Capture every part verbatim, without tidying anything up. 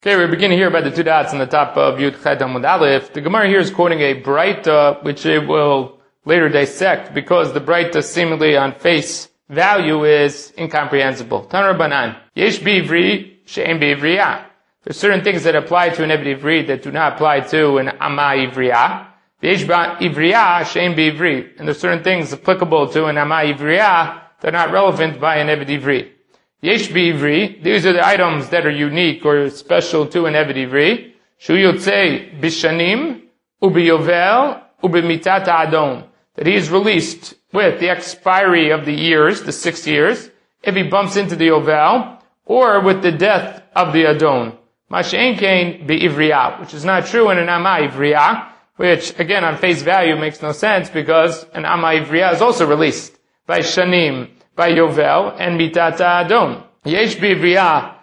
Okay, we're beginning here by the two dots on the top of Yud Chet Amud Aleph. The Gemara here is quoting a Braita, which it will later dissect, because the Braita seemingly on face value is incomprehensible. Tanar Banan, Yesh B'Ivri She'en B'Ivriyah. There's certain things that apply to an Eved Ivri that do not apply to an Ama Ivriyah. Yesh B'Ivriyah She'en B'Ivri. And there's certain things applicable to an Ama Ivriyah that are not relevant by an Eved Ivri. Yesh B'Ivri, these are the items that are unique or special to an Eved Ivri. Shu Yotzei B'Shanim, U'B'Yovel, U'B'Mitat Adon. That he is released with the expiry of the years, the six years, if he bumps into the Yovel, or with the death of the Adon. Mash'en Kein B'Ivriyah, which is not true in an Ama Ivriyah, which again on face value makes no sense because an Ama Ivriyah is also released by Shanim, by Yovel, and Mitata Adon. Yesh B'Ivriyah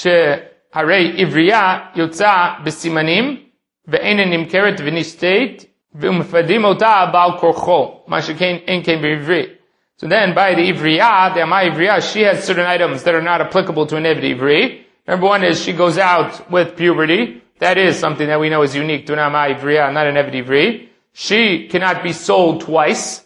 she'harei Ivriyah yotza b'simanim ve'einen nimkeret v'nistate v'umfadim ota ba'al korcho masha'kein ein kein b'Ivri. So then by the Ivriyah, the Ama Ivriyah, she has certain items that are not applicable to an Eved Ivri. Number one is she goes out with puberty. That is something that we know is unique to an Ama Ivriyah, not an Eved Ivri. She cannot be sold twice.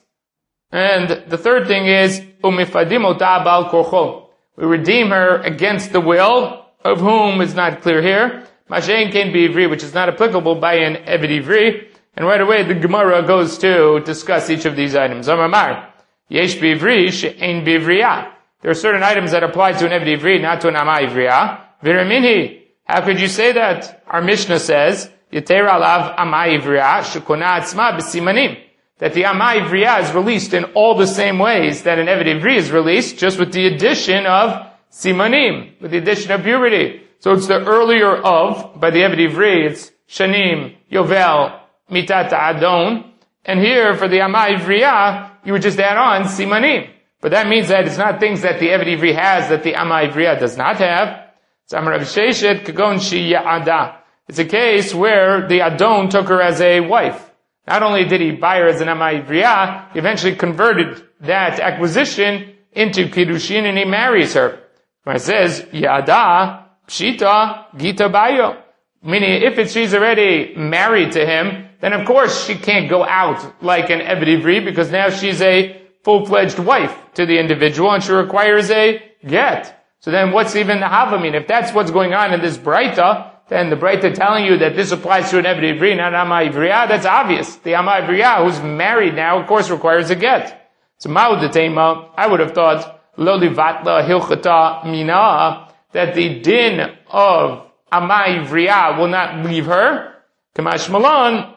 And the third thing is, umifadim ota ba'al korcho. We redeem her against the will, of whom is not clear here. Mash'en kein b'Ivri, which is not applicable by an Eved Ivri. And right away the Gemara goes to discuss each of these items. Amar, yesh b'Ivri she'ein b'Ivriyah. There are certain items that apply to an Eved Ivri, not to an Ama Ivriyah. V'reminhi, how could you say that? Our Mishnah says, Yeter alav Ama Ivriyah shekona atzma b'simanim. That the Ama Ivriyah is released in all the same ways that an Eved Ivri is released, just with the addition of simanim, with the addition of puberty. So it's the earlier of, by the Eved Ivri, it's Shanim, Yovel, Mitat Adon, and here for the Ama Ivriyah, you would just add on simanim. But that means that it's not things that the Eved Ivri has that the Ama Ivriyah does not have. It's a case where the Adon took her as a wife. Not only did he buy her as an Ama Ivriyah, he eventually converted that acquisition into Kiddushin and he marries her. When it says, Yada, Pshita, Gita Bayo. Meaning, if it's, she's already married to him, then of course she can't go out like an Eved Ivri because now she's a full-fledged wife to the individual and she requires a get. So then what's even the Havamim? If that's what's going on in this Braita, then the Braita telling you that this applies to an Eved Ivri, not an Ama Ivriyah, that's obvious. The Ama Ivriyah, who's married now, of course requires a get. So Ma'ud Tema, I would have thought, Lo Livatla Hilchata Mina, that the din of Ama Ivriyah will not leave her, Kamash Malan,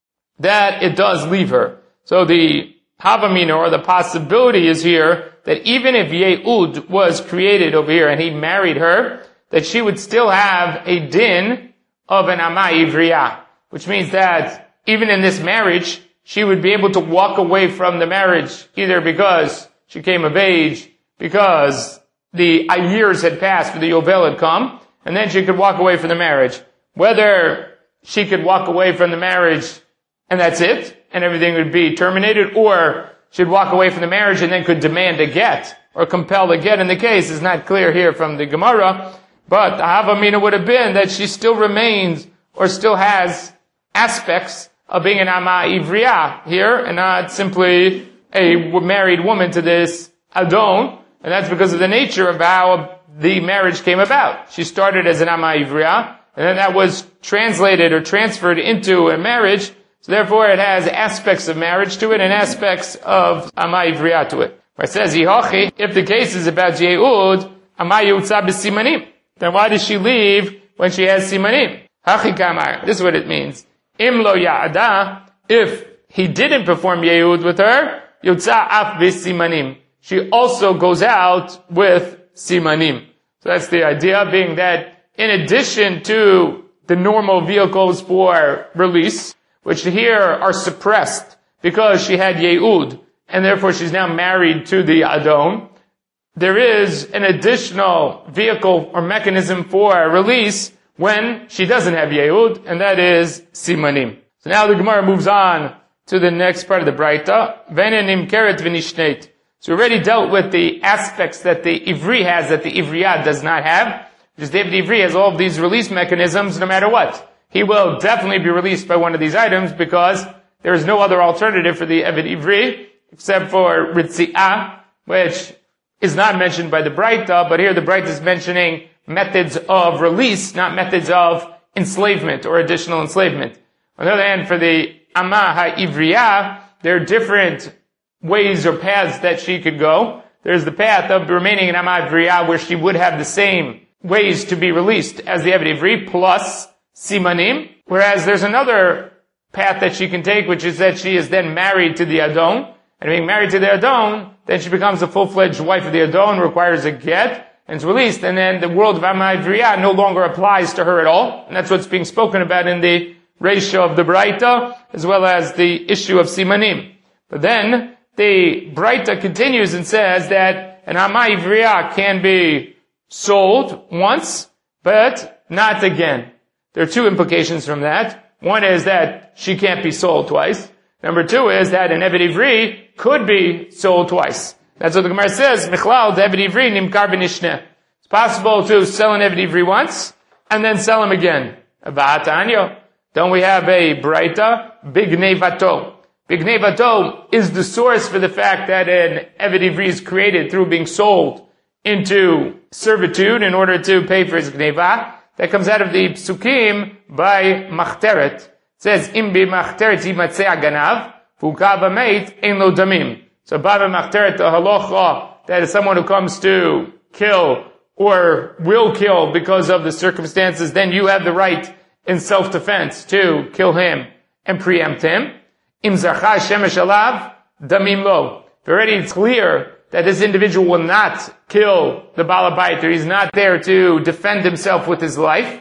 that it does leave her. So the Havamina, or the possibility is here, that even if Yehud was created over here and he married her, that she would still have a din of an Ama Ivriyah, which means that even in this marriage, she would be able to walk away from the marriage, either because she came of age, because the years had passed, for the Yovel had come, and then she could walk away from the marriage. Whether she could walk away from the marriage and that's it, and everything would be terminated, or she'd walk away from the marriage and then could demand a get, or compel a get in the case, is not clear here from the Gemara. But the Havamina would have been that she still remains, or still has aspects of being an Ama Ivriyah here, and not simply a married woman to this Adon, and that's because of the nature of how the marriage came about. She started as an Ama Ivriyah, and then that was translated or transferred into a marriage, so therefore it has aspects of marriage to it, and aspects of Ama Ivriyah to it. It says, Yihochi, if the case is about Yehud, Ama Yutza b'simanim, then why does she leave when she has simanim? Hachikamar. This is what it means. Im lo ya'ada, if he didn't perform Yehud with her, yotza af b'simanim. She also goes out with simanim. So that's the idea, being that in addition to the normal vehicles for release, which here are suppressed because she had Yehud, and therefore she's now married to the Adon, there is an additional vehicle or mechanism for release when she doesn't have Yehud, and that is simanim. So now the Gemara moves on to the next part of the Braita. Ve'einen nimkeret v'nishneit. So we already dealt with the aspects that the Ivri has that the Ivriyah does not have. Just the Eved Ivri has all of these release mechanisms no matter what. He will definitely be released by one of these items because there is no other alternative for the Eved Ivri except for Ritzi'ah, which is not mentioned by the Braita, but here the Braita is mentioning methods of release, not methods of enslavement or additional enslavement. On the other hand, for the Amma HaIvriyah, there are different ways or paths that she could go. There's the path of remaining in Amma HaIvriyah where she would have the same ways to be released as the Eved Ivri plus Simanim, whereas there's another path that she can take, which is that she is then married to the Adon, and being married to the Adon, then she becomes a full-fledged wife of the Adon, requires a get, and is released, and then the world of Amma HaIvriyah no longer applies to her at all, and that's what's being spoken about in the ratio of the Braita, as well as the issue of Simanim. But then, the Braita continues and says that an Amma HaIvriyah can be sold once, but not again. There are two implications from that. One is that she can't be sold twice. Number two is that an Eved Ivri could be sold twice. That's what the Gemara says, Michlal, the Eved Ivri nimkar b'nishneh. It's possible to sell an Eved Ivri once, and then sell him again. Va'atanyo. Don't we have a Braita? Bignei Vato. Bignei Vato is the source for the fact that an Eved Ivri is created through being sold into servitude in order to pay for his Gneva. That comes out of the Psukim by Machteret. It says, Im bi Machteret yimatzeh aganav, v'ukav hameit ein lo damim. So by Machteret, the halacha, that is someone who comes to kill or will kill because of the circumstances, then you have the right in self-defense to kill him and preempt him. Im zarcha shemesh alav, damim lo. If already it's clear that this individual will not kill the Baal Habayit, or he's not there to defend himself with his life,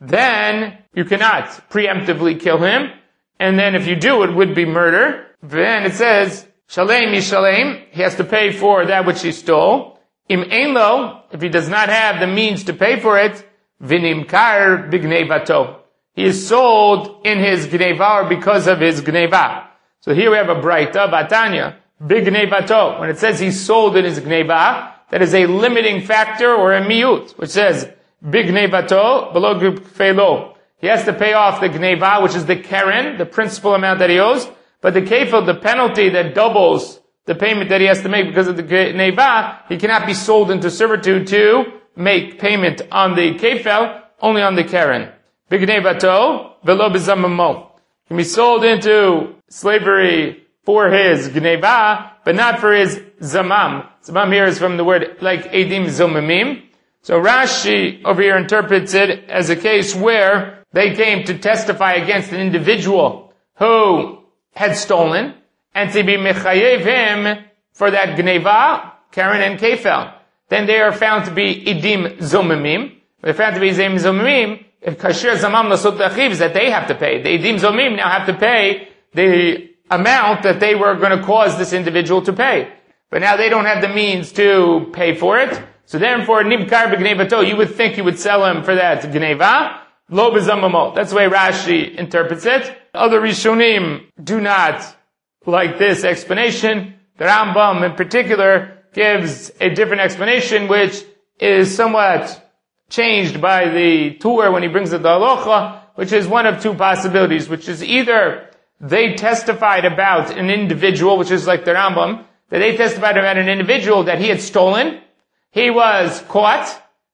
then you cannot preemptively kill him. And then if you do, it would be murder. Then it says, Shalem yishalem, he has to pay for that which he stole. Im ein lo, if he does not have the means to pay for it, v'nimkar b'gnei vato. He is sold in his gneva or because of his gneva. So here we have a Braita, Batanya, b'gnei vato. When it says he's sold in his gneva, that is a limiting factor or a miut, which says b'gnei vato below gufelo. He has to pay off the gneva, which is the keren, the principal amount that he owes, but the kefil, the penalty that doubles the payment that he has to make because of the gneva, he cannot be sold into servitude to make payment on the kefil, only on the keren. B'gnei vato velo b'zamamo. He can be sold into slavery for his gneva, but not for his zamam. Zamam here is from the word like edim zomamim. So Rashi over here interprets it as a case where they came to testify against an individual who had stolen, and to be mechayev him for that gneva, keren and kefel. Then they are found to be edim zomamim. They're found to be edim zomamim. If kasher zamam lasot achiv, that they have to pay. The edim zomamim now have to pay the amount that they were going to cause this individual to pay. But now they don't have the means to pay for it. So therefore, nimkar b'gnevato, you would think you would sell him for that gneva. Lo b'zamamo. That's the way Rashi interprets it. Other Rishonim do not like this explanation. The Rambam in particular gives a different explanation, which is somewhat changed by the Tur when he brings it to halacha, which is one of two possibilities, which is either they testified about an individual, which is like the Rambam, that they testified about an individual that he had stolen, he was caught,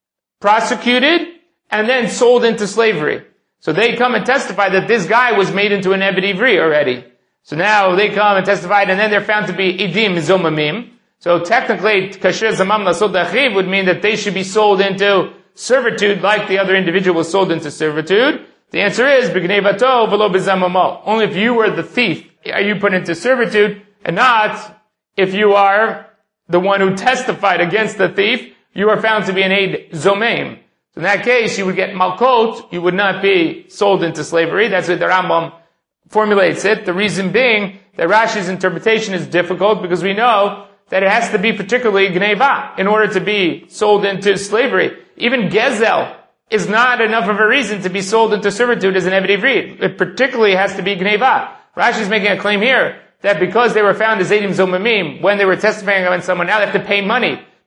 prosecuted, and then sold into slavery. So they come and testify that this guy was made into an Eved Ivri already. So now they come and testify, and then they're found to be Edim Zomamim. So technically, Kasher Zamam Lasod Achiv would mean that they should be sold into servitude like the other individual was sold into servitude. The answer is, B'gnei vato v'lo b'zamamo. Only if you were the thief are you put into servitude, and not if you are the one who testified against the thief, you are found to be an Eid Zomeim. So in that case, you would get Malkot, you would not be sold into slavery. That's what the Rambam formulates it. The reason being that Rashi's interpretation is difficult because we know that it has to be particularly Gneva in order to be sold into slavery. Even Gezel is not enough of a reason to be sold into servitude as an Eved Ivri. It particularly has to be Gneva. Rashi is making a claim here that because they were found as Edim Zomamim, when they were testifying against someone, now they have to pay money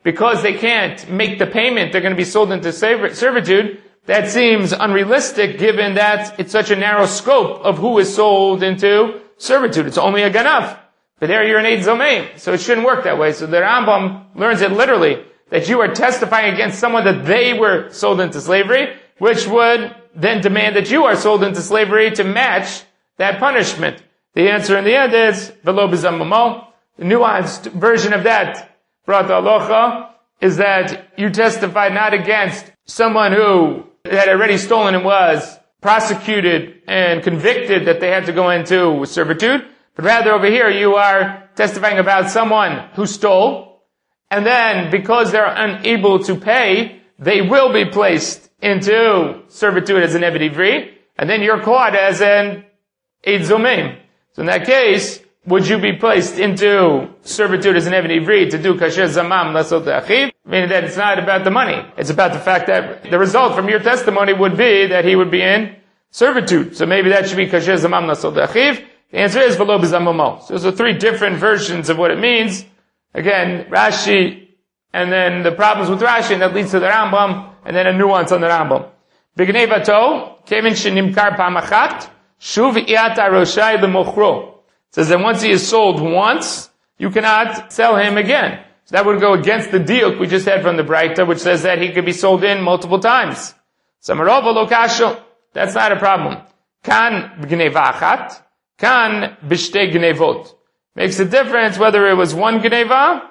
because they can't make the payment, they're going to be sold into servitude. That seems unrealistic given that it's such a narrow scope of who is sold into servitude. It's only a ganaf. But there you're an Eid Zomeim. So it shouldn't work that way. So the Rambam learns it literally, that you are testifying against someone that they were sold into slavery, which would then demand that you are sold into slavery to match that punishment. The answer in the end is, Velo b'zamamo. The nuanced version of that, Brat Alocha, is that you testified not against someone who had already stolen and was prosecuted and convicted that they had to go into servitude, but rather over here you are testifying about someone who stole, and then because they're unable to pay, they will be placed into servitude as an Eved Ivri, and then you're caught as an Eid Zomeim. So in that case, would you be placed into servitude as an Eved Ivri to do kasher zamam lasot achiv? Meaning that it's not about the money. It's about the fact that the result from your testimony would be that he would be in servitude. So maybe that should be kasher zamam lasot achiv. The answer is v'lo b'zamamo. So those are three different versions of what it means. Again, Rashi, and then the problems with Rashi, and that leads to the Rambam, and then a nuance on the Rambam. B'gnei vato, kevin shenimkar pamachat, shuv iat aroshai l'mochro. It says that once he is sold once, you cannot sell him again. So that would go against the deal we just had from the Braita, which says that he could be sold in multiple times. Samarova lo kasho. That's not a problem. Kan b'gneva achat, kan b'shtei gnevot. Makes a difference whether it was one gneva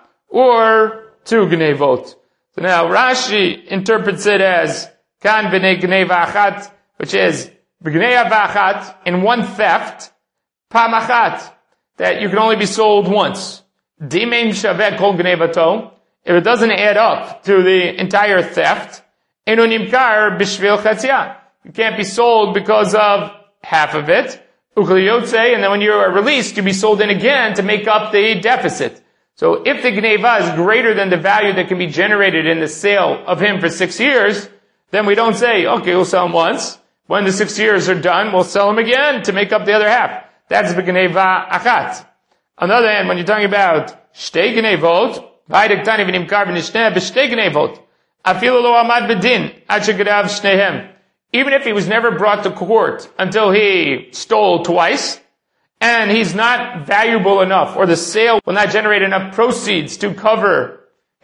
or two gnevot. So now Rashi interprets it as kan b'nei gneva achat, which is b'gneva achat, in one theft, pamachat, that you can only be sold once. Dimein shaveh kol gnevato. If it doesn't add up to the entire theft, enu nimkar b'shvil chatzia. You can't be sold because of half of it. Ukliyotze, and then when you are released, you'll be sold in again to make up the deficit. So if the gneva is greater than the value that can be generated in the sale of him for six years, then we don't say, okay, we'll sell him once. When the six years are done, we'll sell him again to make up the other half. That's b'gneva achat. On the other hand, when you're talking about shtei gnevot, v'aydik tani v'nimkar v'nishneh b'shtei gnevot, afilu lo amad b'din, ad shegadav shnehem. Even if he was never brought to court until he stole twice, and he's not valuable enough, or the sale will not generate enough proceeds to cover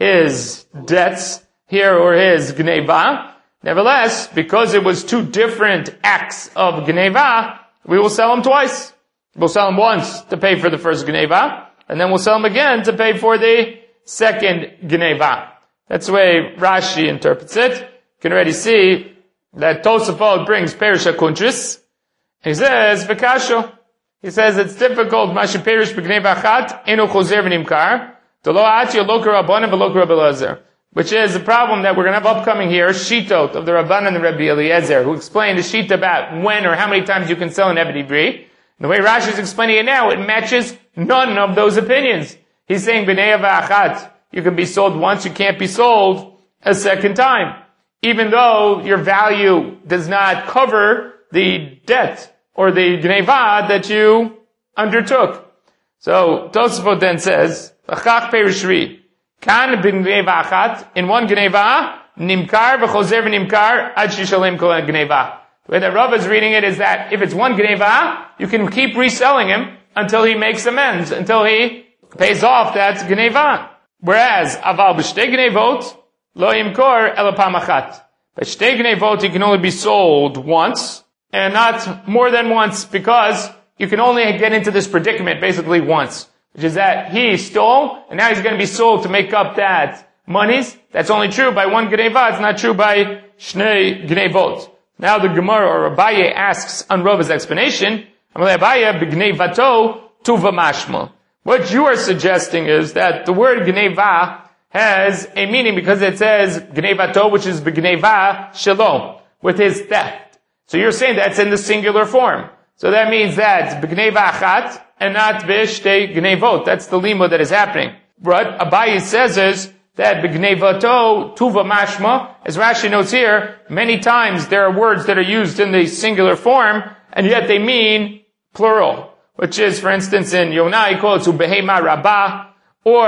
his debts here or his gneva, nevertheless, because it was two different acts of gneva, we will sell him twice. We'll sell him once to pay for the first gneva, and then we'll sell him again to pay for the second gneva. That's the way Rashi interprets it. You can already see that Tosafot brings Perish HaKuntris. He says, V'kasho. He says it's difficult, Mashi Perish b'gneva achat, enu chozer v'nimkar, d'lo ati lo k'rabbanan v'lo k'Rabbi Eliezer. Which is a problem that we're going to have upcoming here, Shitot of the Rabban and the Rabbi Eliezer, who explained the Shita about when or how many times you can sell an Eved Ivri. The way Rashi is explaining it now, it matches none of those opinions. He's saying, B'nei v'achat, you can be sold once, you can't be sold a second time. Even though your value does not cover the debt or the gneva that you undertook. So, Tosafot then says, L'chach perishri, kan b'gneva achat, in one gneva, nimkar v'chozer v'nimkar, ad shishalem kol gneva. The way that Rav is reading it is that if it's one gneva, you can keep reselling him until he makes amends, until he pays off that gneva. Whereas, aval b'shtei gnevot, lo yimkor ela pamachat. But shtei gnevot, he can only be sold once, and not more than once, because you can only get into this predicament basically once. Which is that he stole, and now he's going to be sold to make up that monies. That's only true by one gneva, it's not true by shnei gnevot. Now the Gemara or Abaye asks on Rav's explanation, Abaye b'gnevato tuva mashma. What you are suggesting is that the word gneva has a meaning because it says gnevato, which is b'gneva shalom, with his theft. So you're saying that's in the singular form. So that means that b'gneva achat and not b'shtei gnevot. That's the lima that is happening. What Abaye says is that b'gnevato tuva mashma, as Rashi notes here, many times there are words that are used in the singular form, and yet they mean plural. Which is, for instance, in Yonah, he calls it behema rabbah, or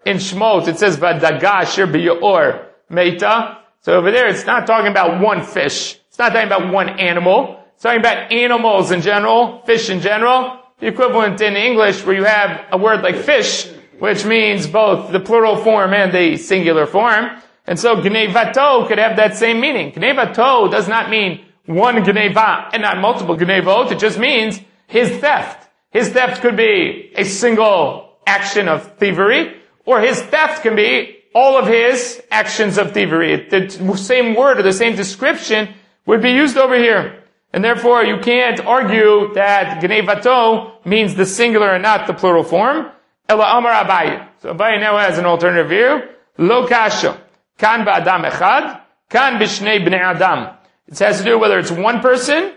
in Shmot it says Vadaga Asher B'Yor Meita. So over there it's not talking about one fish. It's not talking about one animal. It's talking about animals in general, fish in general. The equivalent in English where you have a word like fish, which means both the plural form and the singular form. And so Gnevato could have that same meaning. Gnevato does not mean one Gneva and not multiple Gnevot. It just means his theft. His theft could be a single action of thievery, or his theft can be all of his actions of thievery. The same word or the same description would be used over here. And therefore you can't argue that Gnevato means the singular and not the plural form. Ela Amar Abaye. So Abaye now has an alternative view. Lo kasha. Kan ba'adam echad. Kan b'shnei b'nei adam. It has to do whether it's one person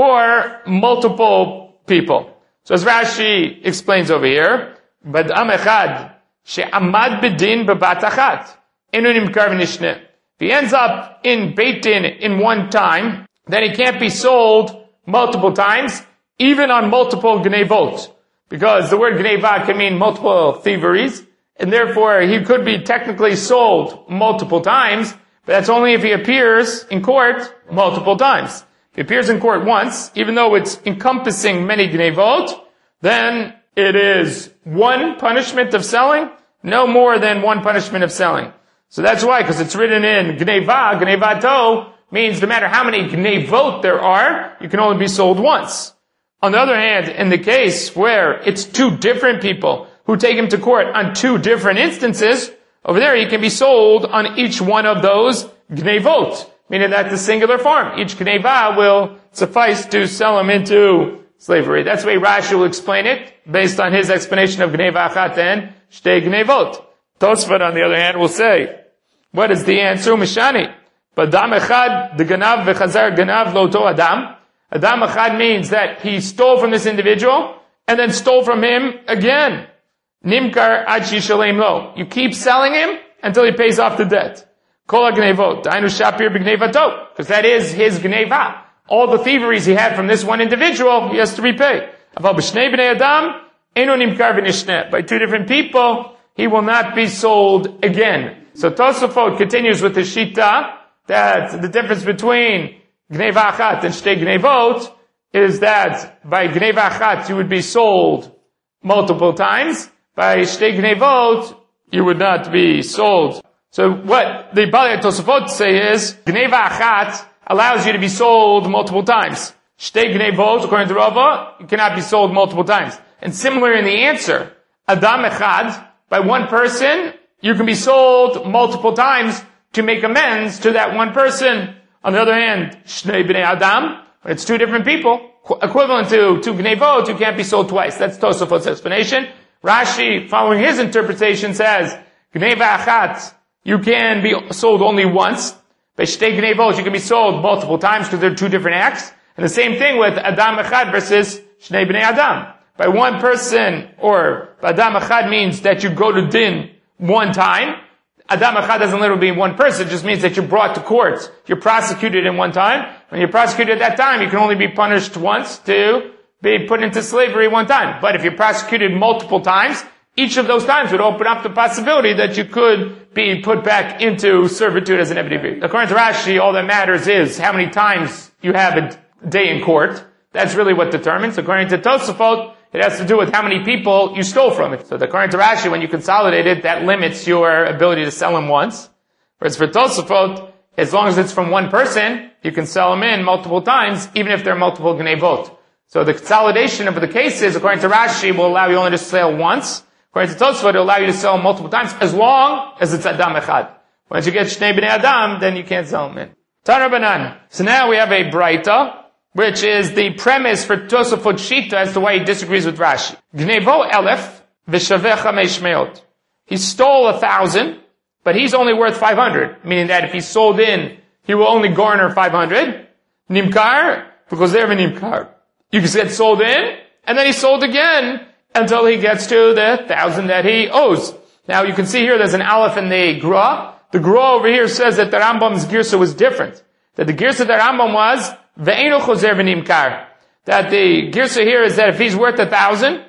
or multiple people. So as Rashi explains over here, ba'adam echad she'amad b'din b'bat achat. Enu nimkar v'nishne. If he ends up in Beit Din in one time, then he can't be sold multiple times, even on multiple gnevot. Because the word gneva can mean multiple thieveries, and therefore he could be technically sold multiple times, but that's only if he appears in court multiple times. If he appears in court once, even though it's encompassing many gnevot, then it is one punishment of selling, no more than one punishment of selling. So that's why, because it's written in gneva, gnevato, means no matter how many gnevot there are, you can only be sold once. On the other hand, in the case where it's two different people who take him to court on two different instances, over there he can be sold on each one of those gnevot, meaning that the singular form. Each gneva will suffice to sell him into slavery. That's the way Rashi will explain it, based on his explanation of gneva achat and shtei gnevot. Tosfot, on the other hand, will say, what is the answer? Mishani. Adam echad de ganav v'chazar ganav loto adam. Adam echad means that he stole from this individual and then stole from him again. Nimkar ad shishalem lo. You keep selling him until he pays off the debt. Kol ha-gnevot. Dainu shapir b'gnevato. Because that is his gneva. All the thieveries he had from this one individual, he has to repay. Aval b'shnei b'nei adam, enu nimkar v'nishne. By two different people, he will not be sold again. So Tosafot continues with the shita that the difference between gneva achat and shtei gnevot is that by gneva achat you would be sold multiple times. By shtei gnevot you would not be sold. So what the Balei Tosafot say is gneva achat allows you to be sold multiple times. Shtei gnevot, according to Rava, you cannot be sold multiple times. And similar in the answer, Adam echad, by one person you can be sold multiple times to make amends to that one person. On the other hand, Shnei B'nei Adam, when it's two different people, equivalent to two Gnevot, you can't be sold twice. That's Tosafot's explanation. Rashi, following his interpretation, says, Gneva Achat, you can be sold only once. By Shtei Gnevot, you can be sold multiple times because they're two different acts. And the same thing with Adam Echad versus Shnei B'nei Adam. By one person, or Adam Echad means that you go to Din one time. Adam Echad doesn't literally mean one person, it just means that you're brought to court. You're prosecuted in one time. When you're prosecuted at that time, you can only be punished once to be put into slavery one time. But if you're prosecuted multiple times, each of those times would open up the possibility that you could be put back into servitude as an Ebedi. According to Rashi, all that matters is how many times you have a day in court. That's really what determines. According to Tosafot, it has to do with how many people you stole from it. So according to Rashi, when you consolidate it, that limits your ability to sell him once. Whereas for Tosafot, as long as it's from one person, you can sell him in multiple times, even if there are multiple gnevot. So the consolidation of the cases, according to Rashi, will allow you only to sell once. According to Tosafot, it will allow you to sell him multiple times, as long as it's Adam Echad. Once you get Shnei B'nei Adam, then you can't sell him in. Tana Banan. So now we have a Braita, which is the premise for Tosafot Shita as to why he disagrees with Rashi. Gnevo elef v'shaveh chamesh meot. He stole a thousand, but he's only worth five hundred. Meaning that if he's sold in, he will only garner five hundred. Nimkar, because they're nimkar. You can get sold in, and then he's sold again until he gets to the thousand that he owes. Now you can see here there's an aleph in the Gra. The Gra over here says that the Rambam's girsa was different. That the girsa of the Rambam was Ve'enu chozer v'nimkar. That the girsa here is that if he's worth a thousand,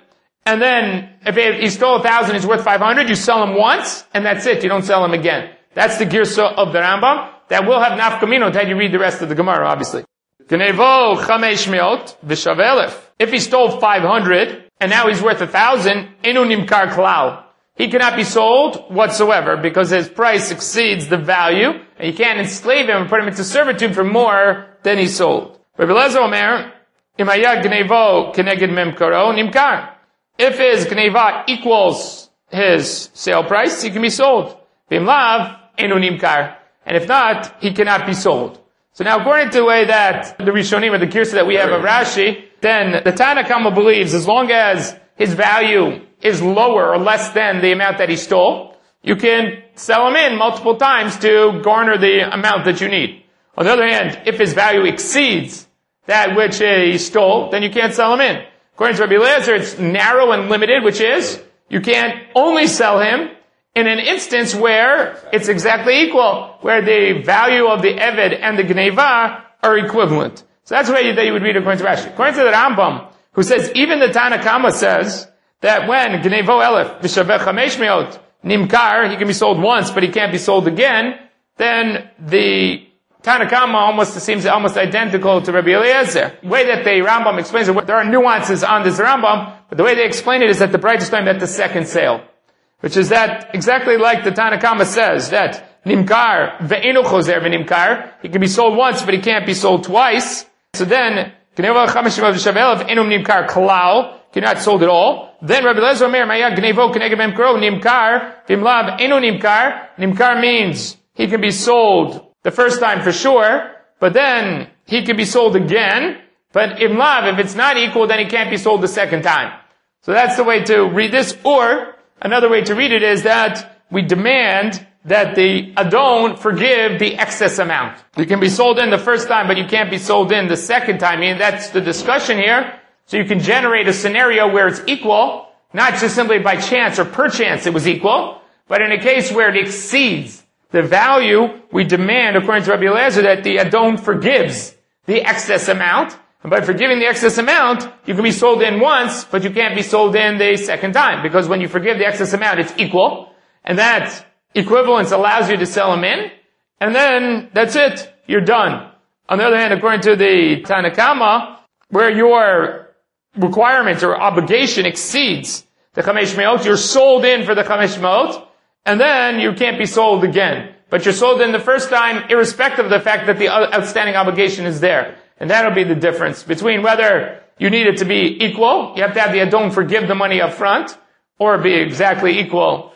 and then if he stole a thousand, he's worth five hundred, you sell him once, and that's it. You don't sell him again. That's the girsa of the Rambam. That will have nafkaminot had you read the rest of the Gemara, obviously. If he stole five hundred, and now he's worth a thousand, enu nimkar klal. He cannot be sold whatsoever, because his price exceeds the value, and you can't enslave him and put him into servitude for more than he sold. Rabbi Eliezer Omer, if his gneva equals his sale price, he can be sold. Bimlav, enu nimkar. And if not, he cannot be sold. So now, according to the way that the Rishonim or the Girsa that we have of Rashi, then the Tana Kama believes as long as his value is lower or less than the amount that he stole, you can sell him in multiple times to garner the amount that you need. On the other hand, if his value exceeds that which he stole, then you can't sell him in. According to Rabbi Eliezer, it's narrow and limited, which is, you can't only sell him in an instance where it's exactly equal, where the value of the Eved and the Gneva are equivalent. So that's the way that you would read it according to Rashi. According to the Rambam, who says, even the Tana Kama says, that when Gnevo Elef, V'shaveh Chamesh Meot, Nimkar, he can be sold once, but he can't be sold again, then the Tana Kama almost seems almost identical to Rabbi Eliezer. The way that the Rambam explains it, there are nuances on this Rambam, but the way they explain it is that the price is time at the second sale. Which is that, exactly like the Tana Kama says, that Nimkar, Ve'enu Choser V'Nimkar, he can be sold once, but he can't be sold twice. So then, Gnevo Chameshim V'Shaveh Elef, Enu Nimkar Klal, cannot sold at all. Then Rabbi Eliezer Omer, Maya Gnevo Keneged Memkaro, Nimkar, Vimlav, Enu Nimkar. Nimkar means he can be sold the first time for sure, but then he can be sold again. But Imlav, if it's not equal, then he can't be sold the second time. So that's the way to read this. Or, another way to read it is that we demand that the Adon forgive the excess amount. You can be sold in the first time, but you can't be sold in the second time. I mean, that's the discussion here. So you can generate a scenario where it's equal, not just simply by chance or perchance it was equal, but in a case where it exceeds the value, we demand, according to Rabbi Eliezer, that the Adon forgives the excess amount. And by forgiving the excess amount, you can be sold in once, but you can't be sold in the second time. Because when you forgive the excess amount, it's equal. And that equivalence allows you to sell them in. And then, that's it. You're done. On the other hand, according to the Tana Kama, where your requirement or obligation exceeds the Chamesh Meot, you're sold in for the Chamesh Meot, and then you can't be sold again. But you're sold in the first time, irrespective of the fact that the outstanding obligation is there. And that'll be the difference between whether you need it to be equal, you have to have the Adon forgive the money up front, or be exactly equal.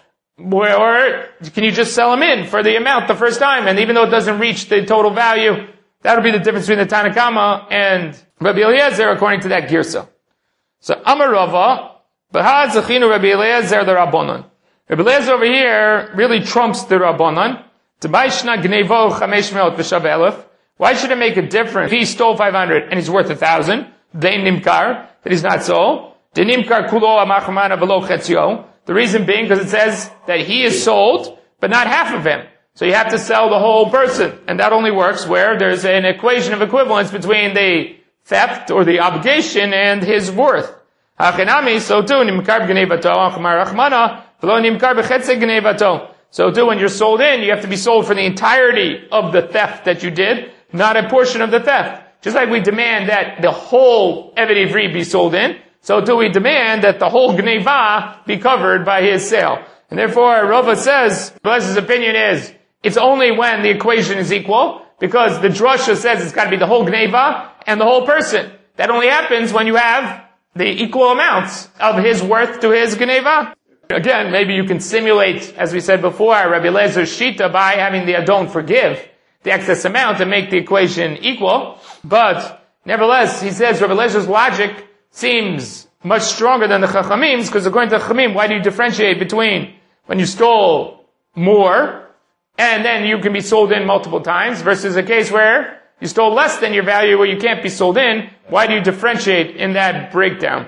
Or can you just sell them in for the amount the first time, and even though it doesn't reach the total value, that'll be the difference between the Tana Kama and Rabbi Eliezer according to that Girsa. So Amar Rava, B'had Zechinu Rabbi Eliezer the Rabbanon. Rabbi Eliezer over here really trumps the Rabbanon. T'bayshna Gnevo Chamesh Meot V'Shaveh Elef. Why should it make a difference? If he stole five hundred and he's worth a thousand, they nimkar, that he's not sold. The nimkar kulo amachmana v'lo chetzio. The reason being because it says that he is sold, but not half of him. So you have to sell the whole person. And that only works where there's an equation of equivalence between the theft or the obligation and his worth. Hachinami, so too, nimkar b'gnevato, achmar rachmana, v'lo nimkar b'chetze gnevato. So too, when you're sold in, you have to be sold for the entirety of the theft that you did, not a portion of the theft. Just like we demand that the whole Eved Ivri be sold in, so too we demand that the whole Gneva be covered by his sale. And therefore, Rava says, Bless's opinion is, it's only when the equation is equal, because the drasha says it's got to be the whole Gneva and the whole person. That only happens when you have the equal amounts of his worth to his Gneva. Again, maybe you can simulate, as we said before, Rabbi Eliezer Shita by having the Adon forgive the excess amount and make the equation equal. But nevertheless, he says Rabbi Eliezer logic seems much stronger than the Chachamim's, because according to the Chachamim, why do you differentiate between when you stole more and then you can be sold in multiple times versus a case where you stole less than your value where you can't be sold in? Why do you differentiate in that breakdown?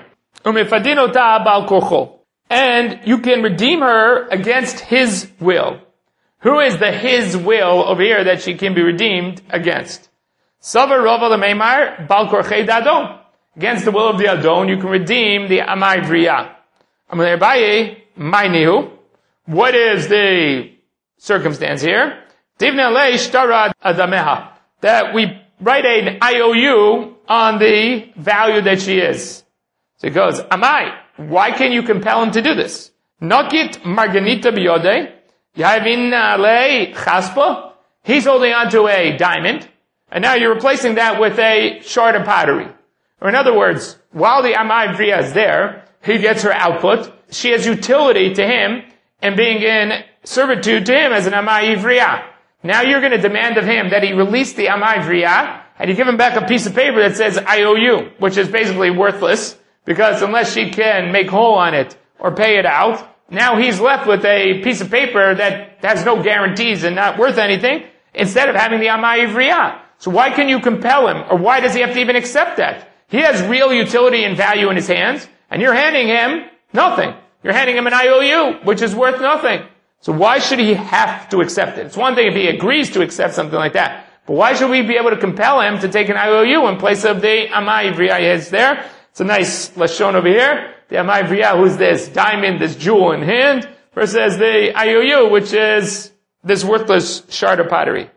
And you can redeem her against his will. Who is the his will over here that she can be redeemed against? Savar Rava Lemeimar Bal Korchei Dadon. Against the will of the Adon, you can redeem the Amai Vriya. Amalei Abaye, Mainihu. What is the circumstance here? Divna le shtarad adameha. That we write an I O U on the value that she is. So he goes, Amai, why can you compel him to do this? Nakit marganita biyode, yavin le chaspa. He's holding on to a diamond, and now you're replacing that with a shard of pottery. Or in other words, while the Amai Vriya is there, he gets her output, she has utility to him, and being in servitude to him as an Amai Vriya. Now you're going to demand of him that he release the Amai Vriya, and you give him back a piece of paper that says I O U, which is basically worthless, because unless she can make whole on it or pay it out, now he's left with a piece of paper that has no guarantees and not worth anything, instead of having the Amai Vriya. So why can you compel him, or why does he have to even accept that? He has real utility and value in his hands, and you're handing him nothing. You're handing him an I O U, which is worth nothing. So why should he have to accept it? It's one thing if he agrees to accept something like that. But why should we be able to compel him to take an I O U in place of the Amai Vriya is there? It's a nice lashon over here. The Amai Vriya, who's this diamond, this jewel in hand, versus the I O U, which is this worthless shard of pottery.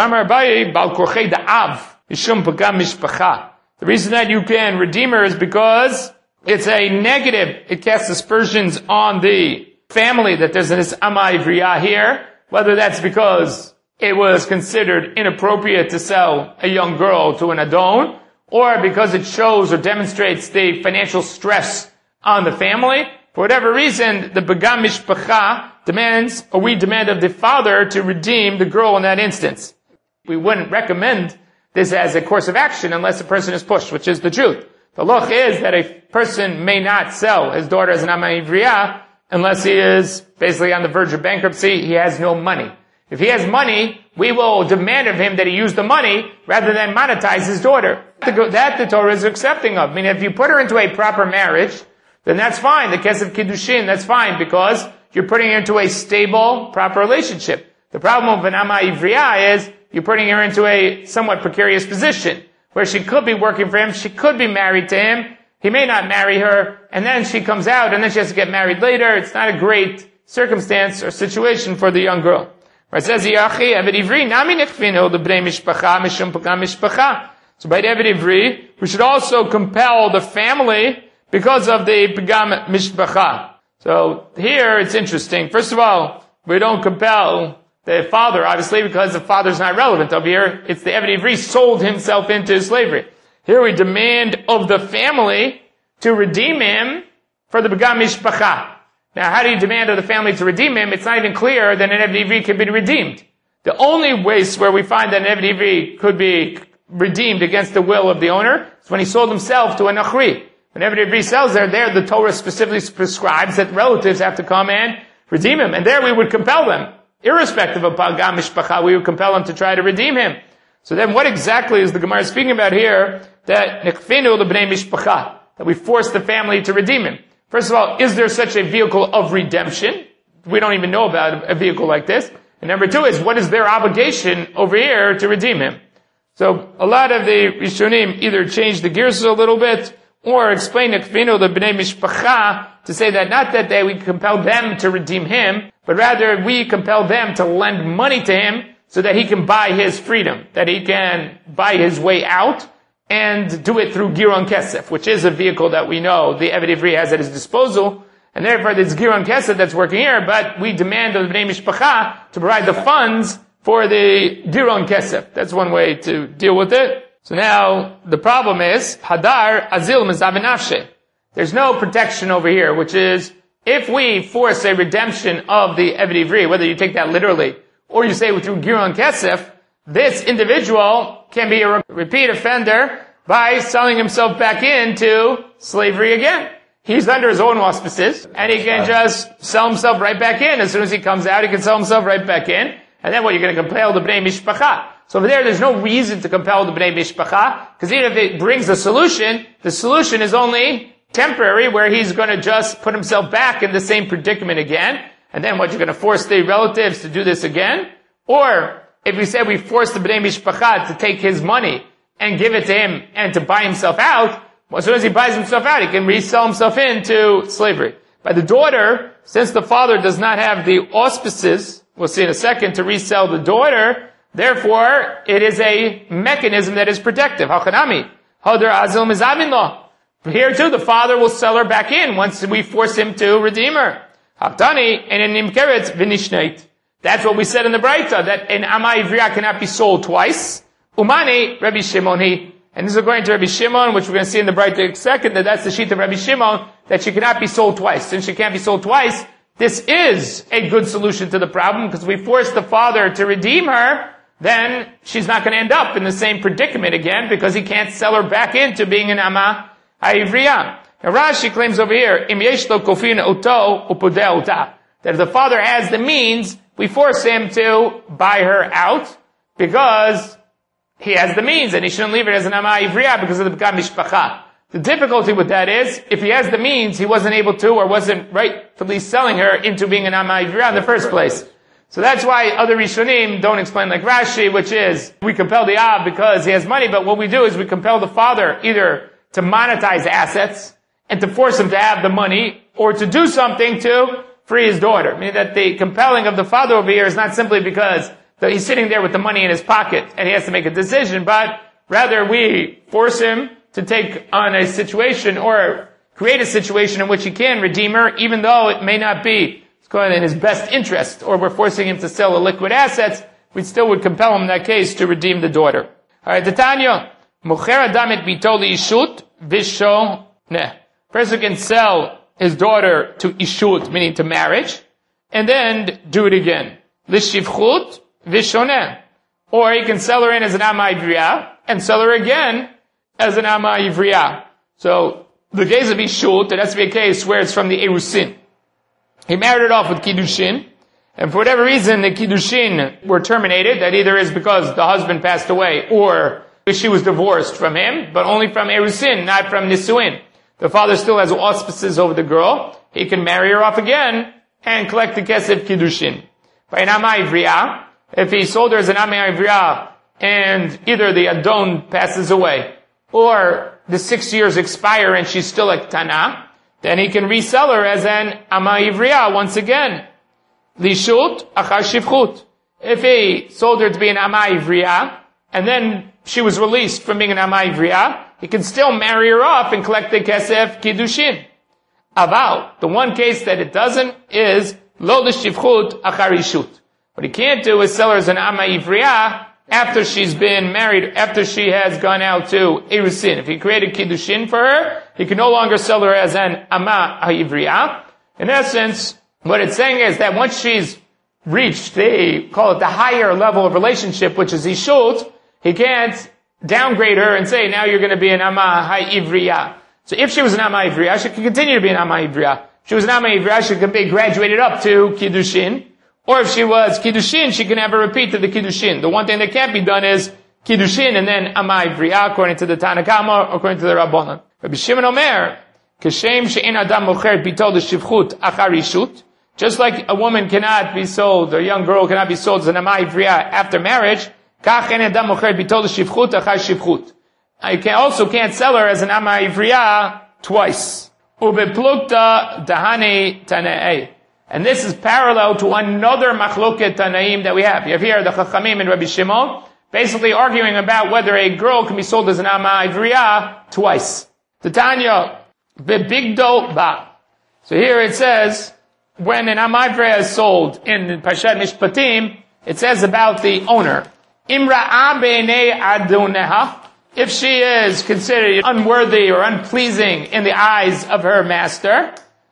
The reason that you can redeem her is because it's a negative. It casts aspersions on the family that there's this Amai Vriya here, whether that's because it was considered inappropriate to sell a young girl to an Adon, or because it shows or demonstrates the financial stress on the family. For whatever reason, the Begam Mishpacha demands, or we demand of the father to redeem the girl in that instance. We wouldn't recommend this as a course of action unless the person is pushed, which is the truth. The loch is that a person may not sell his daughter as an Amai Vriya unless he is basically on the verge of bankruptcy. He has no money. If he has money, we will demand of him that he use the money rather than monetize his daughter. That the Torah is accepting of. I mean, if you put her into a proper marriage, then that's fine. The Kesef Kiddushin, that's fine, because you're putting her into a stable, proper relationship. The problem of an Amai Vriya is you're putting her into a somewhat precarious position, where she could be working for him, she could be married to him, he may not marry her, and then she comes out, and then she has to get married later. It's not a great circumstance or situation for the young girl. It says, so by the Eved Ivri, we should also compel the family because of the Pegam Mishpacha. So here it's interesting. First of all, we don't compel the father, obviously, because the father's not relevant. Over here, it's the Eved Ivri sold himself into slavery. Here we demand of the family to redeem him for the Pegam Mishpacha. Now, how do you demand of the family to redeem him? It's not even clear that an Eved Ivri can be redeemed. The only ways where we find that an Eved Ivri could be redeemed against the will of the owner is when he sold himself to a Nachri. When Eved Ivri sells there, there the Torah specifically prescribes that relatives have to come and redeem him. And there we would compel them. Irrespective of Pagam Mishpacha, we would compel them to try to redeem him. So then what exactly is the Gemara speaking about here? That Nechfinu lebnei Mishpacha, that we force the family to redeem him. First of all, is there such a vehicle of redemption? We don't even know about a vehicle like this. And number two is, what is their obligation over here to redeem him? So a lot of the Rishonim either change the gears a little bit, or explain Nechfinu lebnei Mishpacha to say that not that they, we compel them to redeem him, but rather we compel them to lend money to him so that he can buy his freedom, that he can buy his way out, and do it through Giron Kesef, which is a vehicle that we know the Eved Ivri has at his disposal, and therefore it's Giron Kesef that's working here, but we demand of the Bnei Mishpacha to provide the funds for the Giron Kesef. That's one way to deal with it. So now, the problem is, Hadar Azil Mezaveh Nafshe. There's no protection over here, which is, if we force a redemption of the Eved Ivri, whether you take that literally, or you say through Giron Kesef, this individual can be a repeat offender by selling himself back into slavery again. He's under his own auspices, and he can just sell himself right back in. As soon as he comes out, he can sell himself right back in. And then what, you're going to compel the Bnei Mishpacha. So over there, there's no reason to compel the Bnei Mishpacha, because even if it brings a solution, the solution is only temporary, where he's going to just put himself back in the same predicament again. And then what, you're going to force the relatives to do this again? Or, if we say we force the Bnei Mishpacha to take his money and give it to him and to buy himself out, well, as soon as he buys himself out, he can resell himself into slavery. By the daughter, since the father does not have the auspices, we'll see in a second, to resell the daughter, therefore, it is a mechanism that is protective. Hachanami, hadar azil mizamin lo. Here too, the father will sell her back in once we force him to redeem her. Haktani, and in nimkeret v'nishneit. That's what we said in the Braita, that an ama ivriya cannot be sold twice. Umani, Rabbi Shimoni. And this is according to Rabbi Shimon, which we're going to see in the Braita in a second, that that's the sheet of Rabbi Shimon, that she cannot be sold twice. Since she can't be sold twice, this is a good solution to the problem, because we force the father to redeem her, then she's not going to end up in the same predicament again, because he can't sell her back into being an ama ha'ivriya. Now Rashi claims over here, Im yesh lo kofin oto upodeh ota, that if the father has the means, we force him to buy her out, because he has the means, and he shouldn't leave it as an ama ivriya because of the b'kam mishpacha. The difficulty with that is, if he has the means, he wasn't able to, or wasn't rightfully selling her into being an ama ivriya in the first place. So that's why other Rishonim don't explain like Rashi, which is, we compel the Ab because he has money, but what we do is we compel the father either to monetize assets, and to force him to have the money, or to do something to free his daughter. Meaning that the compelling of the father over here is not simply because that he's sitting there with the money in his pocket and he has to make a decision, but rather we force him to take on a situation or create a situation in which he can redeem her, even though it may not be in his best interest, or we're forcing him to sell the liquid assets, we still would compel him in that case to redeem the daughter. Alright, the Tanya, Mocher Adam et bito liishut visho neh. Person can sell his daughter to ishut, meaning to marriage, and then do it again. Lishivchut vishoneh. Or he can sell her in as an ama ivriya, and sell her again as an ama ivriya. So, the case of ishut, it has to be a case where it's from the erusin. He married it off with kiddushin, and for whatever reason the kiddushin were terminated, that either is because the husband passed away, or she was divorced from him, but only from erusin, not from nisuin. The father still has auspices over the girl. He can marry her off again and collect the kesef kiddushin. By an ama ivriya, if he sold her as an ama ivriya and either the adon passes away or the six years expire and she's still a tana, then he can resell her as an ama ivriya once again. Lishut achar shivchut. If he sold her to be an ama ivriya and then she was released from being an ama ivriya, he can still marry her off and collect the kesef kiddushin. Aval, the one case that it doesn't is lo l'shivchut achar ishut. What he can't do is sell her as an ama ivriya after she's been married, after she has gone out to erusin. If he created kiddushin for her, he can no longer sell her as an ama ivriya. In essence, what it's saying is that once she's reached the, call it the higher level of relationship, which is ishut, he can't downgrade her and say, now you're going to be an ama ha'ivriya. So if she was an ama ivriya, she could continue to be an ama ivriya. If she was an ama ivriya, she could be graduated up to kiddushin. Or if she was kiddushin, she can have a repeat of the kiddushin. The one thing that can't be done is kiddushin and then ama ivriya, according to the Tanna Kama, according to the Rabbanan. Rabbi Shimon Omer, Kashem she'en adam mocher bito l'shivchut achar ishut. Just like a woman cannot be sold, or a young girl cannot be sold as an ama ivriya after marriage, kach en adam mocher bito l'shivchut achar shivchut. You can also can't sell her as an ama ivriya twice. Ubeplukta dahani tanei. And this is parallel to another machloket tanaim that we have. You have here the Chachamim and Rabbi Shimon, basically arguing about whether a girl can be sold as an ama ivriya twice. The Tanya, bebigdo ba. So here it says, when an ama ivriya is sold in Parshat Mishpatim, it says about the owner, Imra'a b'nei adoneha, if she is considered unworthy or unpleasing in the eyes of her master,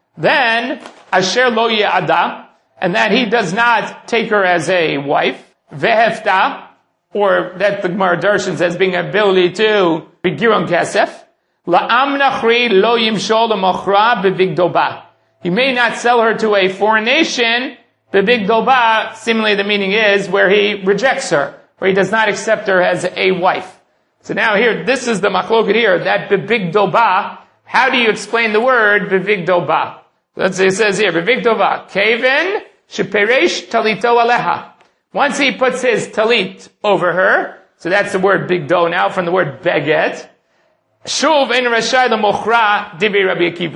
then asher lo ye'ada, and that he does not take her as a wife, vehefta, or that the Gemara darshans as being ability to be giron kesef, la'am nachri lo yimshol l'mochra bevigdoba. He may not sell her to a foreign nation, bevigdoba, similarly the meaning is where he rejects her, where he does not accept her as a wife. So now here, this is the machloket here, that bevigdoba, how do you explain the word bevigdoba? Let's say it says here, bevigdoba, keven sheperesh talito aleha. Once he puts his talit over her, so that's the word bigdo now from the word beget, shuv in rashai l'mochra divi Rabbi Akiva.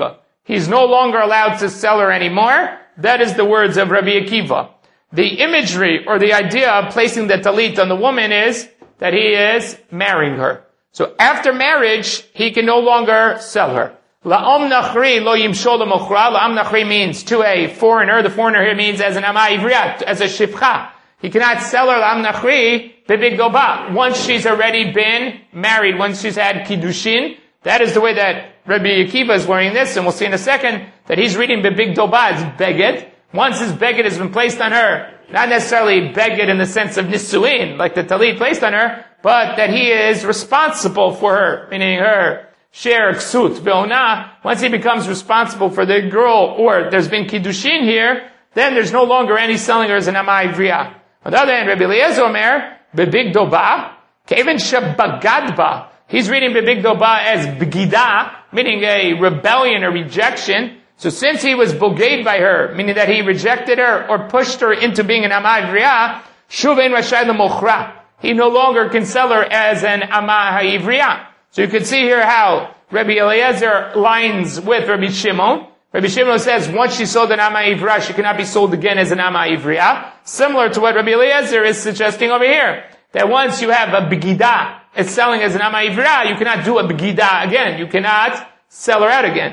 he's no longer allowed to sell her anymore. That is the words of Rabbi Akiva. The imagery or the idea of placing the talit on the woman is that he is marrying her. So after marriage, he can no longer sell her. La'om nachri lo yimshol l'mochra. La'om nachri means to a foreigner. The foreigner here means as an ama ivriyat, as a shifcha. He cannot sell her la'om nachri bebigdoba. Once she's already been married, once she's had kiddushin, that is the way that Rabbi Akiva is learning this, and we'll see in a second that he's reading bebigdoba as beged. Once his beged has been placed on her, not necessarily beged in the sense of nisuin, like the talit placed on her, but that he is responsible for her, meaning her share ksut ve'ona. Once he becomes responsible for the girl, or there's been kiddushin here, then there's no longer any selling her as an ama ivriya. On the other hand, Rabbi Eliezer Omer, bebigdoba, keven shebagadba. He's reading bebigdoba as begida, meaning a rebellion or rejection. So since he was bogeyed by her, meaning that he rejected her or pushed her into being an ama ivriya, shuvein rashai l'mochra. He no longer can sell her as an ama ha'ivriya. So you can see here how Rabbi Eliezer lines with Rabbi Shimon. Rabbi Shimon says once she sold an ama ivriya, she cannot be sold again as an ama ivriya. Similar to what Rabbi Eliezer is suggesting over here. That once you have a begida, it's selling as an ama ivriya, you cannot do a begida again. You cannot sell her out again.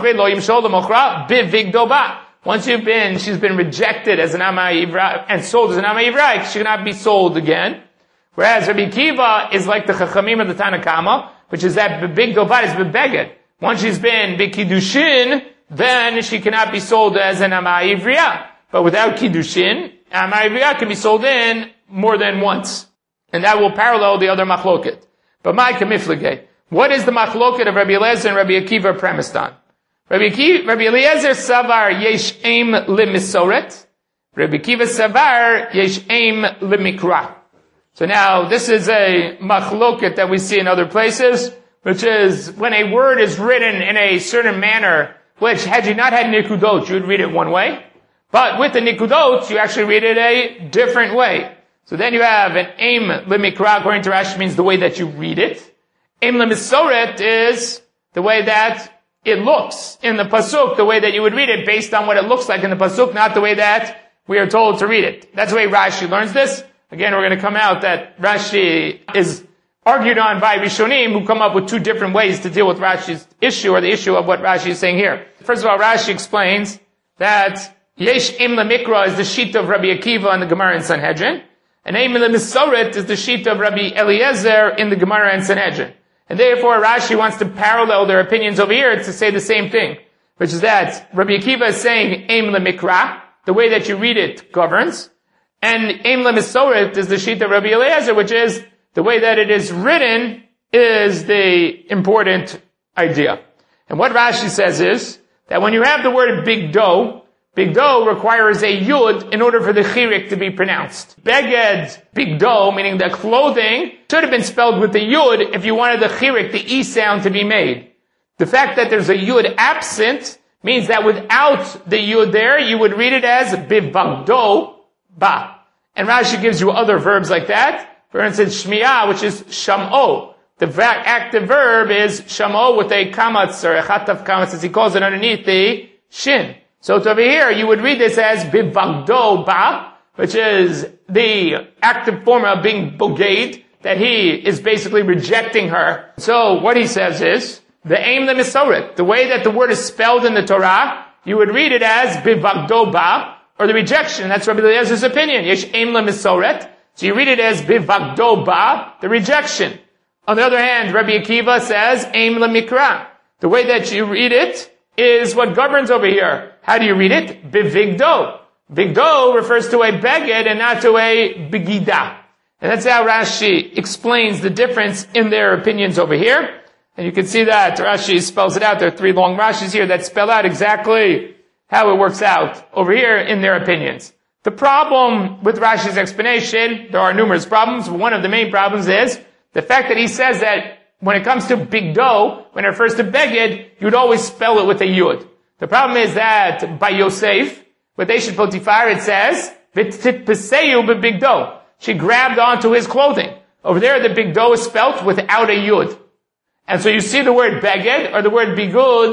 Once you've been, she's been rejected as an ama ivriya and sold as an ama ivriya, she cannot be sold again. Whereas Rabbi Akiva is like the Chachamim of the Tanakama, which is that big dobat is bebeged. Once she's been b'kiddushin, then she cannot be sold as an ama ivriya. But without kiddushin, ama ivriya can be sold in more than once. And that will parallel the other machloket. But my kamiflige, what is the machloket of Rabbi Eliezer and Rabbi Akiva premised on? Rabbi, Akiva, Rabbi Eliezer savar yesh aim limisoret. Rabbi Akiva savar yesh aim limikra. So now, this is a machloket that we see in other places, which is when a word is written in a certain manner, which had you not had nikudot, you would read it one way. But with the nikudot, you actually read it a different way. So then you have an aim limikra, according to Rashi, means the way that you read it. Aim limisoret is the way that it looks in the pasuk, the way that you would read it based on what it looks like in the pasuk, not the way that we are told to read it. That's the way Rashi learns this. Again, we're going to come out that Rashi is argued on by Rishonim who come up with two different ways to deal with Rashi's issue, or the issue of what Rashi is saying here. First of all, Rashi explains that Yesh Im Lamikra is the sheet of Rabbi Akiva in the Gemara in Sanhedrin, and Im Lamisoret is the sheet of Rabbi Eliezer in the Gemara in Sanhedrin. And therefore, Rashi wants to parallel their opinions over here to say the same thing, which is that Rabbi Akiva is saying Im Lamikra, the way that you read it governs, and Aim LeMisoret is the sheet of Rabbi Eliezer, which is the way that it is written is the important idea. And what Rashi says is that when you have the word big dough, big dough requires a yud in order for the chirik to be pronounced. Beged, big dough, meaning the clothing, should have been spelled with the yud if you wanted the chirik, the e sound, to be made. The fact that there's a yud absent means that without the yud there, you would read it as bivagdo ba. And Rashi gives you other verbs like that. For instance, shmiya, which is sham'o. The active verb is sham'o with a kamatz or a chatav kamatz, as he calls it underneath the shin. So to over here, you would read this as bivagdo ba, which is the active form of being bogeyed, that he is basically rejecting her. So what he says is, the aim the misoret, the way that the word is spelled in the Torah, you would read it as bivagdo ba, or the rejection. That's Rabbi Eliezer's opinion. Yesh aim lemisoret. So you read it as bivagdo ba, the rejection. On the other hand, Rabbi Akiva says aim lemikra. The way that you read it is what governs over here. How do you read it? Bivigdo. Vigdo refers to a beged and not to a begida. And that's how Rashi explains the difference in their opinions over here. And you can see that Rashi spells it out. There are three long Rashis here that spell out exactly how it works out over here in their opinions. The problem with Rashi's explanation, there are numerous problems. One of the main problems is the fact that he says that when it comes to big dough, when it refers to beged, you'd always spell it with a yud. The problem is that by Yosef, with Eshet Potifar, it says, V'titpeseyu b'big dough. She grabbed onto his clothing. Over there, the big dough is spelt without a yud. And so you see the word beged, or the word bigud,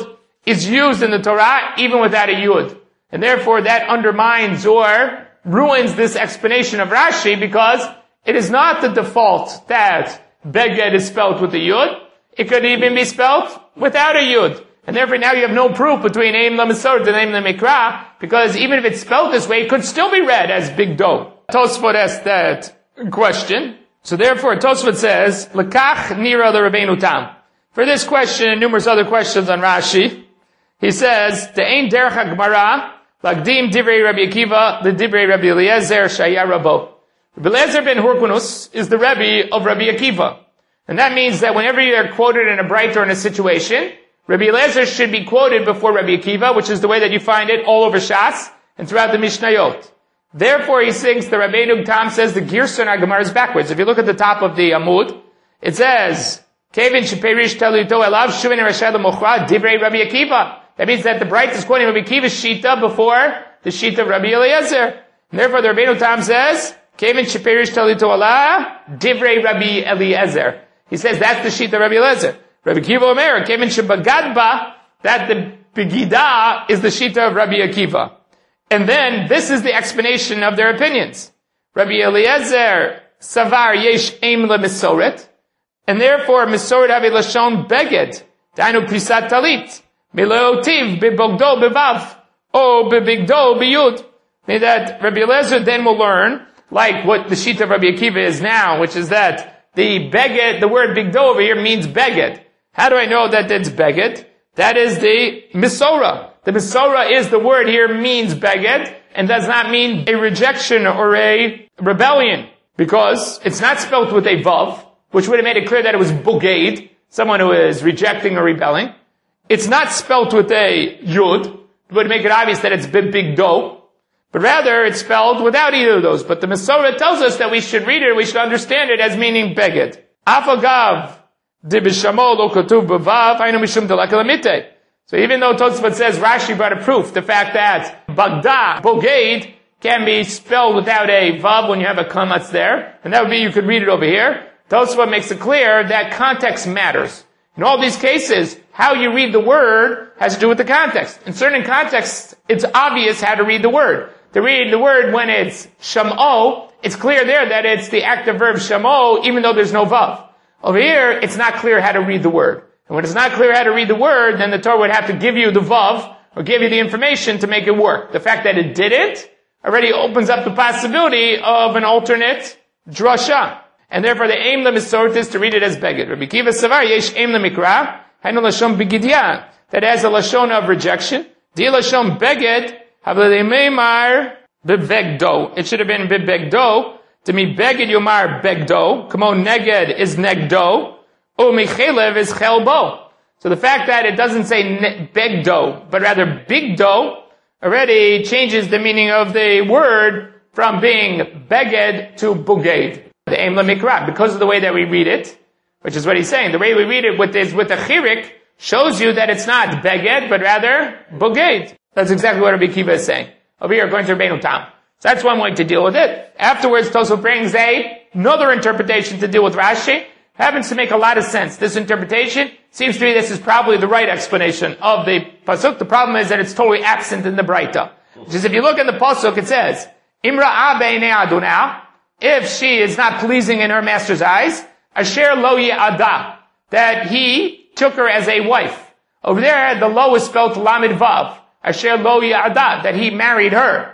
is used in the Torah even without a yud. And therefore that undermines or ruins this explanation of Rashi, because it is not the default that beged is spelled with a yud. It could even be spelled without a yud. And therefore now you have no proof between Eim LaMesoret and Eim LaMikra, because even if it's spelled this way, it could still be read as bigdo. Tosfot asked that question. So therefore Tosfot says, Lekach nira l'Rabbeinu Tam. For this question and numerous other questions on Rashi, he says, Te'ein derech HaGemara, Lagdim divrei Rabbi Akiva, the divrei Rabbi Eliezer, Shaya Rabo. Rabbi Eliezer ben Hurkunus is the Rebbe of Rabbi Akiva. And that means that whenever you're quoted in a bright or in a situation, Rabbi Eliezer should be quoted before Rabbi Akiva, which is the way that you find it all over Shas and throughout the Mishnayot. Therefore, he thinks the Rabbeinu Tam says the Girson HaGemara is backwards. If you look at the top of the Amud, it says, Kevin Sheperish Talito Elav Shuvin Rashad Mochra Divrei Rabbi Akiva. That means that the bright is quoting Rabbi Akiva's Shita before the Shita of Rabbi Eliezer. And therefore, the Rabbeinu Tam says, Kevin Sheperish Talito Elav Divrei Rabbi Eliezer. He says that's the Shita of Rabbi Eliezer. Rabbi Akiva Omer, Kevin Shebagadba, that the Begida is the Shita of Rabbi Akiva. And then, this is the explanation of their opinions. Rabbi Eliezer, Savar Yesh Eim LaMesoret, and therefore, Mesoret Have Lashon Beged, Dainu Prisat Talit, Mileotiv Bebogdo Bevav, O Bebigdo Beyud. Meaning that Rabbi Eliezer then will learn, like what the Shita of Rabbi Akiva is now, which is that the Beged, the word Bigdo over here means Beged. How do I know that it's Beged? That is the Misora. The Misora is the word here means Beged, and does not mean a rejection or a rebellion, because it's not spelled with a Vav, which would have made it clear that it was Bugade, someone who is rejecting or rebelling. It's not spelled with a Yud, would make it obvious that it's Bigdo, but rather it's spelled without either of those. But the Misora tells us that we should read it, we should understand it as meaning Beged. Afagav di b'shamo lo katuv b'vav, haynu mishum delek elamite. So even though Tosfot says Rashi brought a proof, the fact that Bagda, Bogade, can be spelled without a Vav when you have a kamatz there, and that would be, you could read it over here. Tosfot makes it clear that context matters. In all these cases, how you read the word has to do with the context. In certain contexts, it's obvious how to read the word. To read the word when it's Shamo, it's clear there that it's the active verb Shamo, even though there's no Vav. Over here, it's not clear how to read the word. And when it's not clear how to read the word, then the Torah would have to give you the Vav, or give you the information to make it work. The fact that it didn't already opens up the possibility of an alternate drasha. And therefore the Eim LaMesoret is to read it as Beged. Rabbi Akiva Savar Yesh Eim LaMikra, Hainu Lashon Begidya, that has a Lashon of rejection. Di Lashon Beged, Havle Meimar Bebegdo. It should have been Bebegdo. To me, Beged Yomar Begdo. Kamo Neged is Negdo. O Michelev is Chelbo. So the fact that it doesn't say Begdo, but rather Bigdo, already changes the meaning of the word from being Beged to Bugade. The Eim LaMikra, because of the way that we read it, which is what he's saying. The way we read it with this, with the Chirik, shows you that it's not Beged, but rather Bugade. That's exactly what Rabbi Akiva is saying. Over here, according to Rabbeinu Tam. So that's one way to deal with it. Afterwards, Tosfot brings a, another interpretation to deal with Rashi. Happens to make a lot of sense. This interpretation seems to me this is probably the right explanation of the pasuk. The problem is that it's totally absent in the Braita. Which is, if you look in the pasuk, it says, Imra beinei Adonai, if she is not pleasing in her master's eyes, Asher lo ye'ada, that he took her as a wife. Over there, the lo is spelled Lamed Vav. Asher lo ye'ada, that he married her.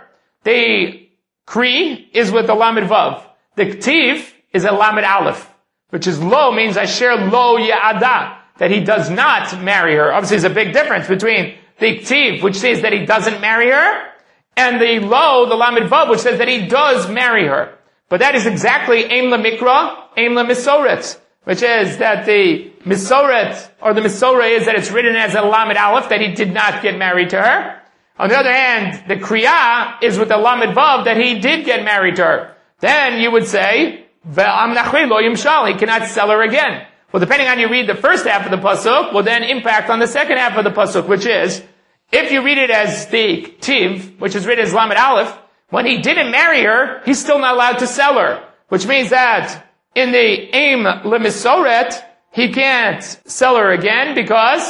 The Kri is with the Lamed Vav. The Ktiv is a Lamed Aleph, which is lo means Asher lo ye'ada, that he does not marry her. Obviously, there's a big difference between the Ktiv, which says that he doesn't marry her, and the lo, the Lamed Vav, which says that he does marry her. But that is exactly Eim LaMikra, Eim LaMesoret, which is that the Mesoret, or the Mesora is that it's written as a Lamed Aleph, that he did not get married to her. On the other hand, the Kriya is with the Lamed Vav, that he did get married to her. Then you would say, Ve'am nachri lo yimshal, he cannot sell her again. Well, depending on you read the first half of the pasuk, will then impact on the second half of the pasuk, which is, if you read it as the Ktiv, which is written as Lamed Aleph, when he didn't marry her, he's still not allowed to sell her. Which means that in the Eim LaMesoret, he can't sell her again because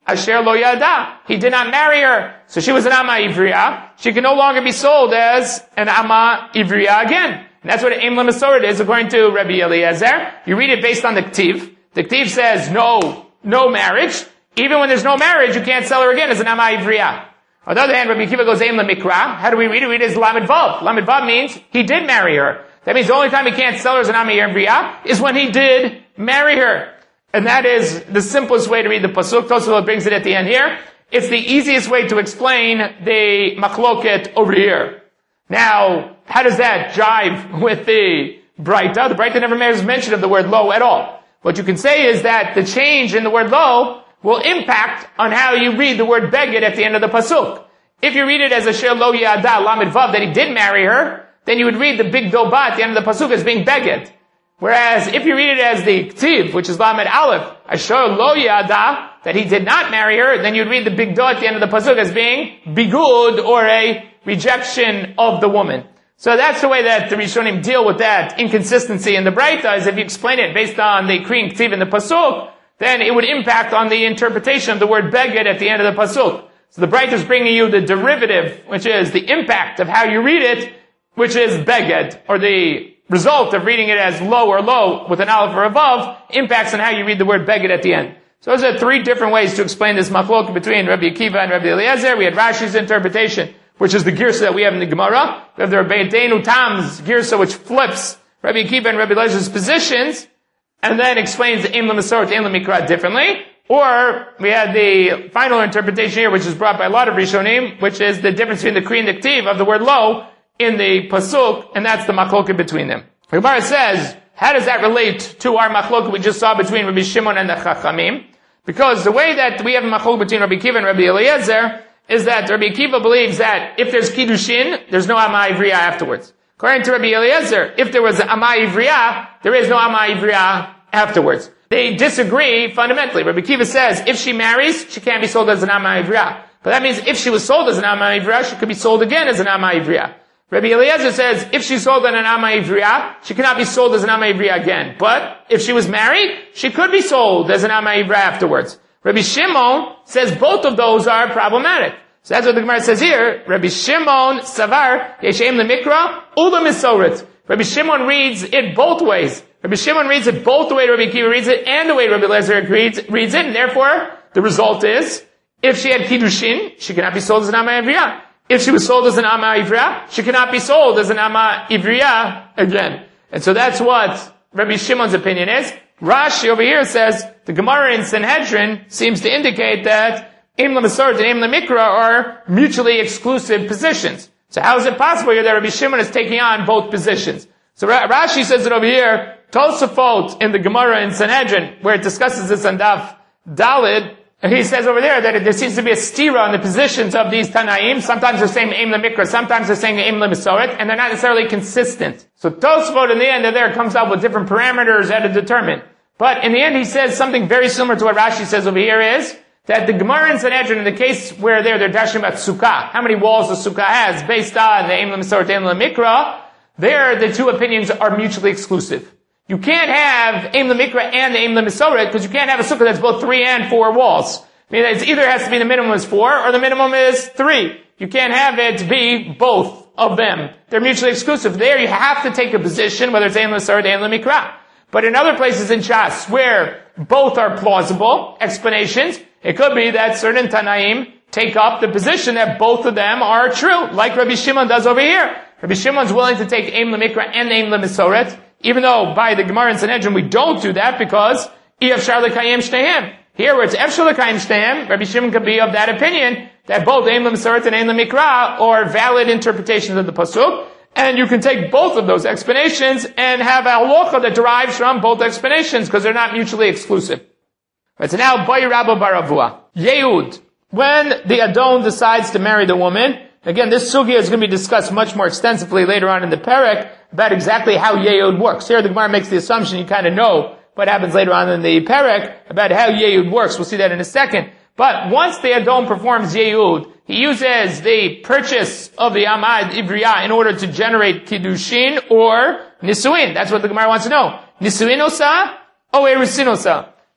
asher lo yada. He did not marry her. So she was an Ama Ivriya. She can no longer be sold as an Ama Ivriya again. And that's what Eim L'Mesoret is according to Rabbi Eliezer. You read it based on the Ktiv. The Ktiv says no, no marriage. Even when there's no marriage, you can't sell her again as an Ama Ivriya. On the other hand, Rabbi Akiva goes Eim L'Mikra. How do we read it? We read it as Lamed Vav. Lamed Vav means he did marry her. That means the only time he can't sell her as an Ama Ivriya is when he did marry her. And that is the simplest way to read the Pasuk. Tosafot brings it at the end here. It's the easiest way to explain the Machloket over here. Now, how does that jive with the Braita? The Braita never makes mention of the word lo at all. What you can say is that the change in the word lo will impact on how you read the word beged at the end of the Pasuk. If you read it as a shel lo yada lamed vav, that he did marry her, then you would read the big doba at the end of the Pasuk as being beged. Whereas if you read it as the ktiv, which is lamed aleph, asher lo yada, that he did not marry her, then you'd read the big do at the end of the Pasuk as being bigud, or a rejection of the woman. So that's the way that the Rishonim deal with that inconsistency in the Braita, is if you explain it based on the kriyin ktiv in the Pasuk, then it would impact on the interpretation of the word beged at the end of the Pasuk. So the Braita is bringing you the derivative, which is the impact of how you read it, which is beged, or the result of reading it as lo or lo with an aleph or above, impacts on how you read the word beged at the end. So those are three different ways to explain this machlok between Rabbi Akiva and Rabbi Eliezer. We had Rashi's interpretation, which is the girsa that we have in the Gemara. We have the Rabbeinu Tam's girsa, which flips Rabbi Akiva and Rabbi Eliezer's positions, and then explains the Eim L'Mesoret, Eim L'Mikra differently. Or we had the final interpretation here, which is brought by a lot of Rishonim, which is the difference between the Kri and the Ktiv of the word lo in the Pasuk, and that's the machloket between them. The Gemara says, how does that relate to our machloket we just saw between Rabbi Shimon and the Chachamim? Because the way that we have a machloket between Rabbi Akiva and Rabbi Eliezer is that Rabbi Akiva believes that if there's Kiddushin, there's no Ama Ivriya afterwards. According to Rabbi Eliezer, if there was Ama Ivriya, there is no Ama Ivriya afterwards. They disagree fundamentally. Rabbi Akiva says, if she marries, she can't be sold as an Ama Ivriya. But that means if she was sold as an Ama Ivriya, she could be sold again as an Ama Ivriya. Rabbi Eliezer says, if she's sold as an Ama Ivriya, she cannot be sold as an Ama Ivriya again. But if she was married, she could be sold as an Ama Ivriya afterwards. Rabbi Shimon says both of those are problematic. So that's what the Gemara says here. Rabbi Shimon Savar, Yesh Eim L'Mikra, Ula Mesoret. Rabbi Shimon reads it both ways. Rabbi Shimon reads it both the way Rabbi Akiva reads it and the way Rabbi Eliezer reads, reads it. And therefore, the result is, if she had Kiddushin, she cannot be sold as an Ama Ivriya. If she was sold as an Ama Ivriya, she cannot be sold as an Ama Ivriya again. And so that's what Rabbi Shimon's opinion is. Rashi over here says, the Gemara in Sanhedrin seems to indicate that Eim L'Mesoret and Eim L'Mikra are mutually exclusive positions. So how is it possible here that Rabbi Shimon is taking on both positions? So Rashi says it over here, Tosafot in the Gemara in Sanhedrin, where it discusses this on Daf Dalid, and he says over there that there seems to be a stira in the positions of these Tanaim. Sometimes they're saying Eim L'Mikra, sometimes they're saying Eim L'Mesoret, and they're not necessarily consistent. So Tosafot in the end of there comes up with different parameters that are determined. But in the end he says something very similar to what Rashi says over here is, that the Gemara in Sanhedrin, in the case where they're, they're dashing about Sukkah, how many walls the Sukkah has, based on the Eim L'Mesoret, Eim L'Mikra, there the two opinions are mutually exclusive. You can't have Eim L'Mikra and the Eim L'Mesoret, because you can't have a sukkah that's both three and four walls. I mean, it's either has to be the minimum is four, or the minimum is three. You can't have it be both of them. They're mutually exclusive. There you have to take a position, whether it's Eim L'Mesoret, Eim L'Mikra. But in other places in Shas, where both are plausible explanations, it could be that certain Tanaim take up the position that both of them are true, like Rabbi Shimon does over here. Rabbi Shimon's willing to take Eim L'Mikra and Eim L'Mesoret, even though by the Gemara in Sanhedrin we don't do that because Efshar L'Kayim Shtehem. Here where it's Efshar L'Kayim Shtehem, Rabbi Shimon could be of that opinion that both Eim L'Mesoret and Eim L'Mikra are valid interpretations of the Pasuk, and you can take both of those explanations and have a halacha that derives from both explanations because they're not mutually exclusive. Right, so now, Boy Rabba Baravua. Yehud. When the Adon decides to marry the woman, again, this sugya is going to be discussed much more extensively later on in the Perek about exactly how Yehud works. Here the Gemara makes the assumption you kind of know what happens later on in the Perek about how Yehud works. We'll see that in a second. But once the Adon performs Yehud, he uses the purchase of the Amad Ivriya in order to generate Kiddushin or Nisuin. That's what the Gemara wants to know. Nisuin osa or Erusin osa?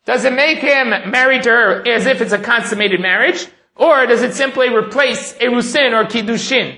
Does it make him married to her as if it's a consummated marriage? Or does it simply replace Erusin or Kiddushin?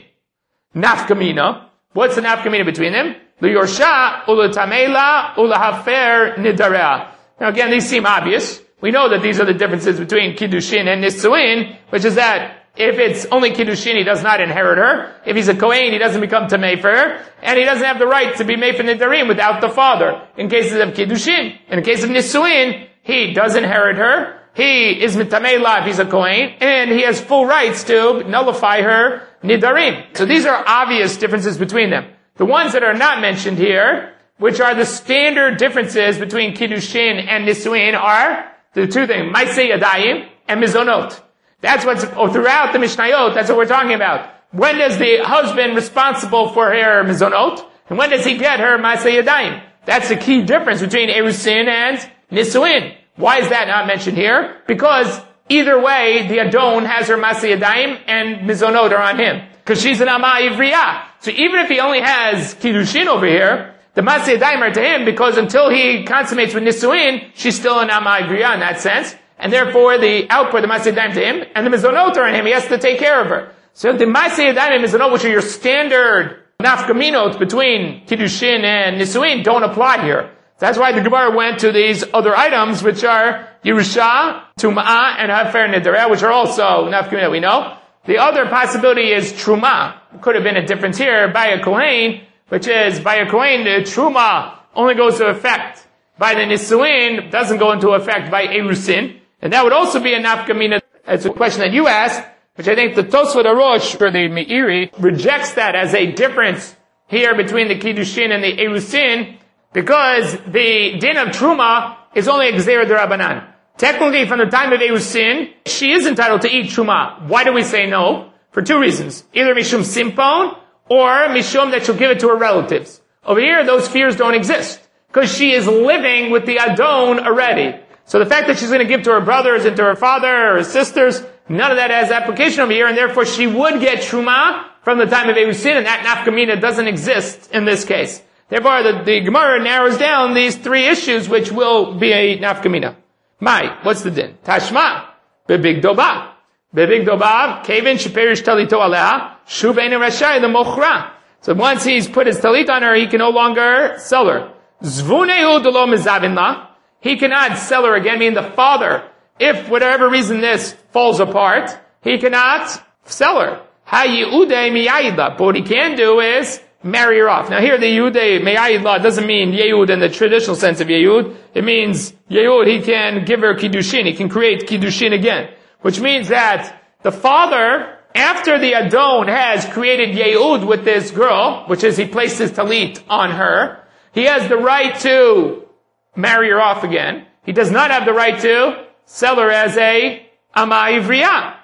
Nafkamina. What's the nafkamina between them? L'yorsha, u'letamela, u'lehafer nidarea. Now again, these seem obvious. We know that these are the differences between Kiddushin and Nisuin, which is that if it's only Kiddushin, he does not inherit her. If he's a Kohen, he doesn't become Tamei for her. And he doesn't have the right to be made for Nidarim without the father. In cases of Kiddushin. In the case of Nisuin, he does inherit her. He is Mitamei La if he's a Kohen. And he has full rights to nullify her Nidarim. So these are obvious differences between them. The ones that are not mentioned here, which are the standard differences between Kiddushin and Nisuin, are the two things, Maaseh Yadayim and Mizonot. That's what's, oh, throughout the Mishnayot, that's what we're talking about. When does the husband responsible for her Mizonot? And when does he get her Maaseh Yadayim? That's the key difference between Erusin and Nisuin. Why is that not mentioned here? Because either way, the Adon has her Maaseh Yadayim and Mizonot are on him. Because she's an Ama Ivriya. So even if he only has Kiddushin over here, the Maaseh Yadayim are to him because until he consummates with Nisuin, she's still an Ama Ivriya in that sense. And therefore the output, the Maaseh Yadayim to him, and the Mizonot are on him. He has to take care of her. So the Maaseh Yadayim and Mizonot, which are your standard nafkaminot between Kiddushin and Nisuin, don't apply here. So that's why the Gemara went to these other items, which are Yerusha, Tum'ah, and Hafer Nidarea, which are also nafkaminot, we know. The other possibility is Truma. Could have been a difference here by a Kohen, which is by a Kohen, the Truma only goes to effect by the Nisuin, doesn't go into effect by Erusin. And that would also be a nafkamina. It's a question that you asked, which I think the Tosfot Arosh, or the Meiri, rejects that as a difference here between the Kiddushin and the Erusin, because the din of Truma is only a Gzeira D'Rabbanan. Technically, from the time of Erusin, she is entitled to eat Truma. Why do we say no? For two reasons. Either Mishum Simpon, or Mishum that she'll give it to her relatives. Over here, those fears don't exist, because she is living with the Adon already. So the fact that she's going to give to her brothers and to her father or her sisters, none of that has application over here, and therefore she would get Truma from the time of Erusin, and that nafkamina doesn't exist in this case. Therefore, the, the Gemara narrows down these three issues, which will be a nafkamina. Mai, what's the din? Tashma, bebig doba. Bebig doba, kevin sheperish talito alea, shuv einu rashai the mochra. So once he's put his talit on her, he can no longer sell her. Zvuneu delo mezavin la. He cannot sell her again, meaning the father, if whatever reason this falls apart, he cannot sell her. Ha-yi'udei miyayidla. But what he can do is marry her off. Now here the Yehudei miyayidla doesn't mean Yehud in the traditional sense of Yehud. It means Yehud, he can give her Kiddushin. He can create Kiddushin again. Which means that the father, after the Adon has created Yehud with this girl, which is he placed his talit on her, he has the right to marry her off again. He does not have the right to sell her as a Ama Ivriya.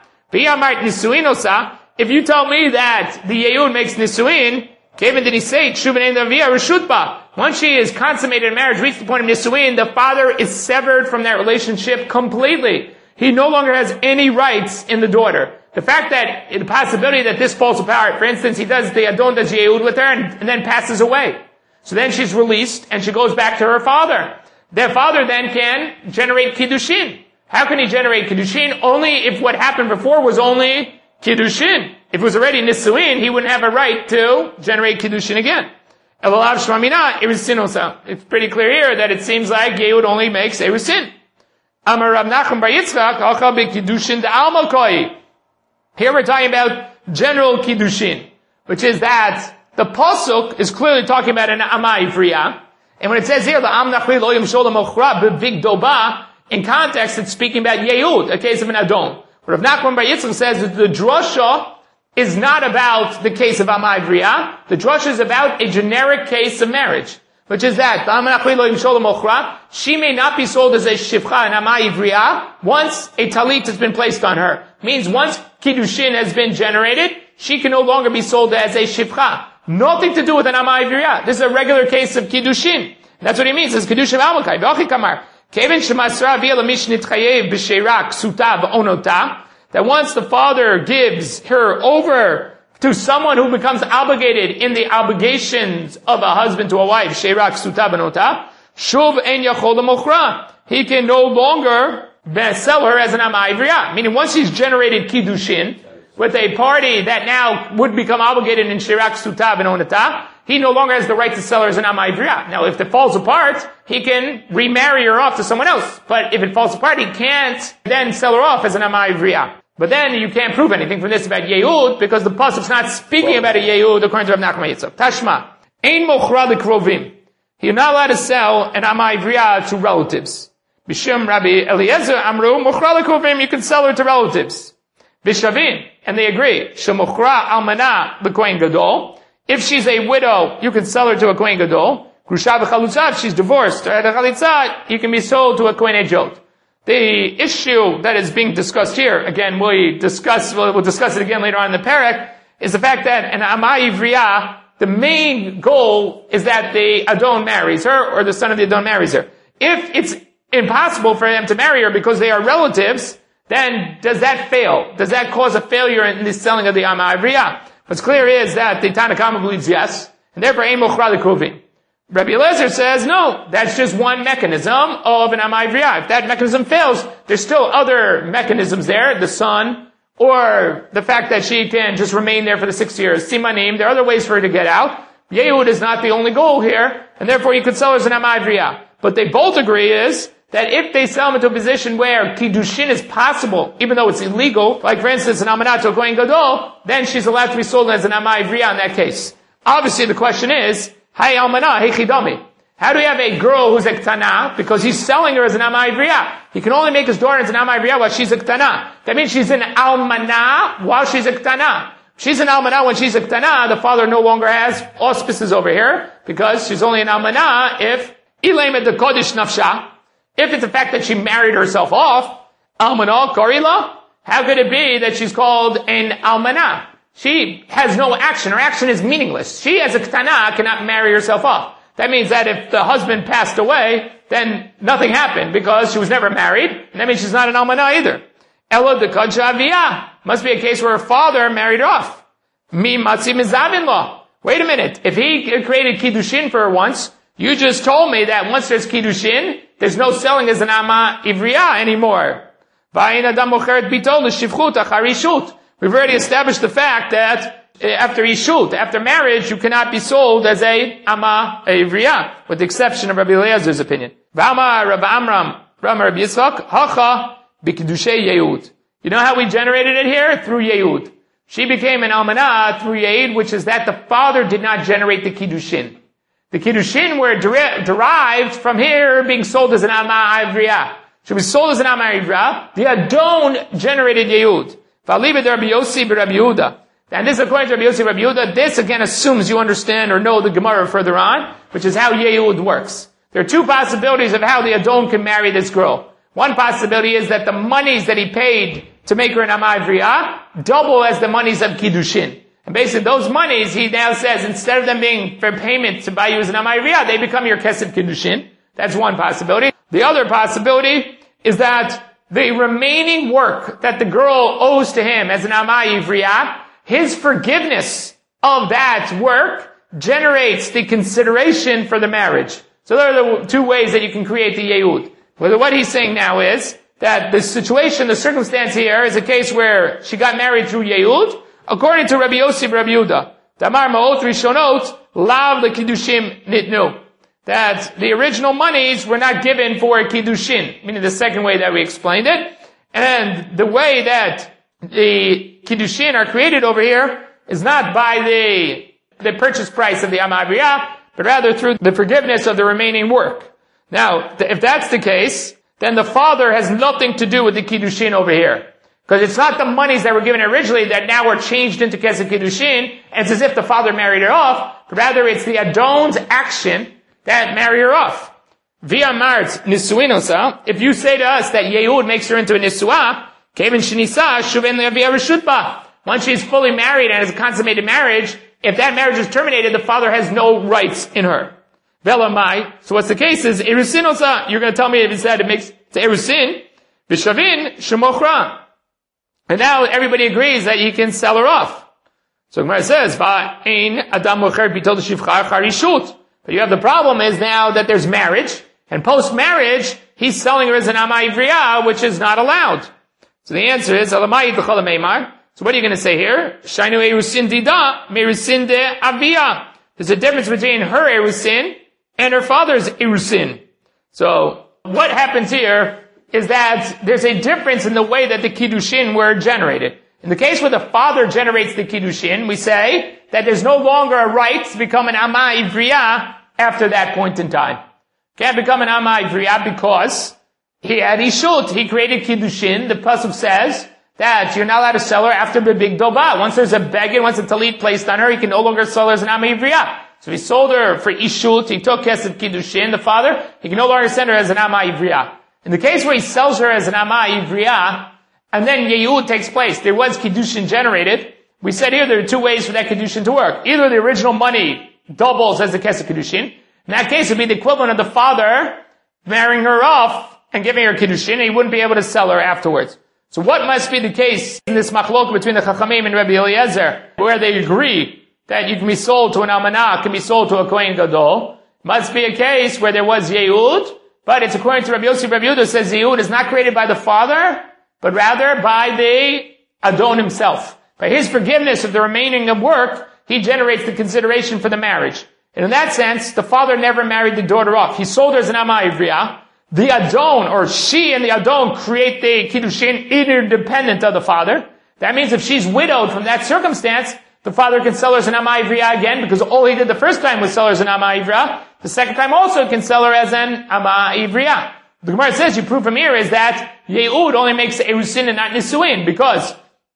If you tell me that the Yehud makes Nisuin, Kevin did he say, once she is consummated in marriage, reached the point of Nisuin, the father is severed from that relationship completely. He no longer has any rights in the daughter. The fact that, the possibility that this falls apart, for instance, he does the Adon does Yehud with her and, and then passes away. So then she's released and she goes back to her father. Their father then can generate Kiddushin. How can he generate Kiddushin? Only if what happened before was only Kiddushin. If it was already Nisuin, he wouldn't have a right to generate Kiddushin again. It's pretty clear here that it seems like Yehud only makes Erusin. Amar Rav Nachum bar Yitzchak, Alcha b'Kiddushin de'alma koi. Here we're talking about general Kiddushin, which is that the Pasuk is clearly talking about an Ama Ivriya. And when it says here, the Am Nachli lo yimshol l'mochra b'big doba, in context it's speaking about Yehud, a case of an Adon. Rav Nachman bar Yitzchak says that the drasha is not about the case of Ama Ivriya. The drasha is about a generic case of marriage, which is that the Am Nachli lo yimshol l'mochra, she may not be sold as a shivcha, an Ama Ivriya, once a talit has been placed on her. Means once Kiddushin has been generated, she can no longer be sold as a shivcha. Nothing to do with an Ama Ivriya. This is a regular case of Kiddushin. That's what he means. It's Kiddushin Almakai. V'achi kamar. Kevin shemasra v'yela mishnit chayev b'sheira ksuta v'onota. That once the father gives her over to someone who becomes obligated in the obligations of a husband to a wife, sheira ksuta v'onota, Shuv ein yachol lemochra. He can no longer sell her as an ama ivriya. Meaning once he's generated kiddushin with a party that now would become obligated in shirak sutav and onata, he no longer has the right to sell her as an ama ivriya. Now if it falls apart, he can remarry her off to someone else. But if it falls apart, he can't then sell her off as an ama ivriya. But then you can't prove anything from this about Yehud, because the pasuk's not speaking about a Yehud according to Rav Nachman Yitzchak. Tashma, ein mochra lekrovim. You're not allowed to sell an ama ivriya to relatives. Bishum Rabbi Eliezer amru mochra lekrovim. You can sell her to relatives. Bishavin, and they agree. Shemochra almana lekohen gadol. If she's a widow, you can sell her to a kohen gadol. Grusha v'chalutza. If she's divorced or at a chalitza, you can be sold to a kohen ejot. The issue that is being discussed here, again, we discuss, we'll, we'll discuss it again later on in the parak, is the fact that an ama ivriya, the main goal is that the Adon marries her, or the son of the Adon marries her. If it's impossible for them to marry her because they are relatives, then does that fail? Does that cause a failure in the selling of the ama ivriya? What's clear is that the Tanakama believes yes, and therefore ein mochra lekrovim. Rabbi Eliezer says, no, that's just one mechanism of an ama ivriya. If that mechanism fails, there's still other mechanisms there, the son, or the fact that she can just remain there for the six years. Simanim, there are other ways for her to get out. Yehud is not the only goal here, and therefore you could sell her as an ama ivriya. But they both agree is that if they sell them into a position where kiddushin is possible, even though it's illegal, like for instance an amanat to a kohen gadol, then she's allowed to be sold as an ama ivriya in that case. Obviously the question is, Hay almana, hey chidami. How do we have a girl who's a ktana? Because he's selling her as an ama ivriya. He can only make his daughter as an ama ivriya while she's a ktana. That means she's an almana while she's a ktana. She's an almana when she's a ktana. The father no longer has auspices over here because she's only an almana if ilemet the kodesh nafsha. If it's the fact that she married herself off, almana korila. How could it be that she's called an almana? She has no action. Her action is meaningless. She, as a ktana, cannot marry herself off. That means that if the husband passed away, then nothing happened because she was never married. And that means she's not an almana either. Elo de kodja aviyah. Must be a case where her father married her off. Mi matzi mizavin law. Wait a minute. If he created kiddushin for her once, you just told me that once there's kiddushin, there's no selling as an ama ivriya anymore. Va'in adam mocheret bito l'shivchut achar ishut. We've already established the fact that after ishut, after marriage, you cannot be sold as a ama ivriya, with the exception of Rabbi Eliezer's opinion. V'amar Rabbi Amram, Rabbi Yitzchak, hacha b'kiddushay Yehud. You know how we generated it here? Through Yehud. She became an almanah through Yehud, which is that the father did not generate the kiddushin. The kiddushin were der- derived from here being sold as an ama ivriya. She was sold as an ama ivriya. The Adon generated Yehud. And this, according to Rabbi Yossi Rabbi Yehuda, this again assumes you understand or know the Gemara further on, which is how Yehud works. There are two possibilities of how the Adon can marry this girl. One possibility is that the monies that he paid to make her an ama ivriya double as the monies of kiddushin. And basically those monies, he now says, instead of them being for payment to buy you as an ama ivriya, they become your kesef kiddushin. That's one possibility. The other possibility is that the remaining work that the girl owes to him as an ama ivriya, his forgiveness of that work generates the consideration for the marriage. So there are the two ways that you can create the Yehud. Well, what he's saying now is that the situation, the circumstance here is a case where she got married through Yehud, according to Rabbi Yossi Rabbi Yehuda. Damar ma'ot rishonot lav lekidushim nitnu. That the original monies were not given for kiddushin, meaning the second way that we explained it. And the way that the kiddushin are created over here is not by the, the purchase price of the ama ivriya, but rather through the forgiveness of the remaining work. Now, if that's the case, then the father has nothing to do with the kiddushin over here. Because it's not the monies that were given originally that now were changed into kesef kiddushin, and it's as if the father married her off, but rather it's the Adon's action that marry her off. Via Mart Nisuinosa, if you say to us that Yehud makes her into a Nisua, Kevin Shinisa, Shuven Levia Reshutba. Once she's fully married and has a consummated marriage, if that marriage is terminated, the father has no rights in her. Velamai. So what's the case is, Erusinosa, you're going to tell me if it said it makes, it's Erusin, Vishavin, Shemochra. And now everybody agrees that he can sell her off. So Gemara says, Va'ein Adam Mocher Bitol Shivcha Charishut. But you have the problem is now that there's marriage, And post-marriage, he's selling her as an Ama Ivriya, which is not allowed. So the answer is, Alamai D'chol Meimar. So what are you going to say here? Shainu Erusin Dida, Merusin de Avia. There's a difference between her Erusin and her father's Erusin. So what happens here is that there's a difference in the way that the Kiddushin were generated. In the case where the father generates the Kiddushin, we say that there's no longer a right to become an Ama Ivriya after that point in time. Can't become an Ama Ivriya because he had Ishut. He created Kiddushin. The Pasuk says that you're not allowed to sell her after the big Doba. Once there's a beggar, once a talit placed on her, he can no longer sell her as an Ama Ivriya. So he sold her for Ishut. He took Kesed Kiddushin, the father. He can no longer send her as an Ama Ivriya. In the case where he sells her as an Ama Ivriya, and then Yehud takes place, there was Kiddushin generated. We said here there are two ways for that Kiddushin to work. Either the original money doubles as the Kesed Kiddushin. In that case, it would be the equivalent of the father marrying her off and giving her Kiddushin, and he wouldn't be able to sell her afterwards. So what must be the case in this machlok between the Chachamim and Rabbi Eliezer, where they agree that you can be sold to an almanach, can be sold to a Kohen Gadol? Must be a case where there was Yehud, but it's according to Rabbi Yossi. Rabbi Yehuda says Yehud is not created by the father, but rather by the Adon himself. By his forgiveness of the remaining of work, he generates the consideration for the marriage. And in that sense, the father never married the daughter off. He sold her as an Ama Ivriya. The Adon, or she and the Adon, create the Kiddushin interdependent of the father. That means if she's widowed from that circumstance, the father can sell her as an Ama Ivriya again, because all he did the first time was sell her as an Ama Ivriya. The second time also can sell her as an Ama Ivriya. The Gemara says, you prove from here is that Yehud only makes Erusin and not Nisuin, because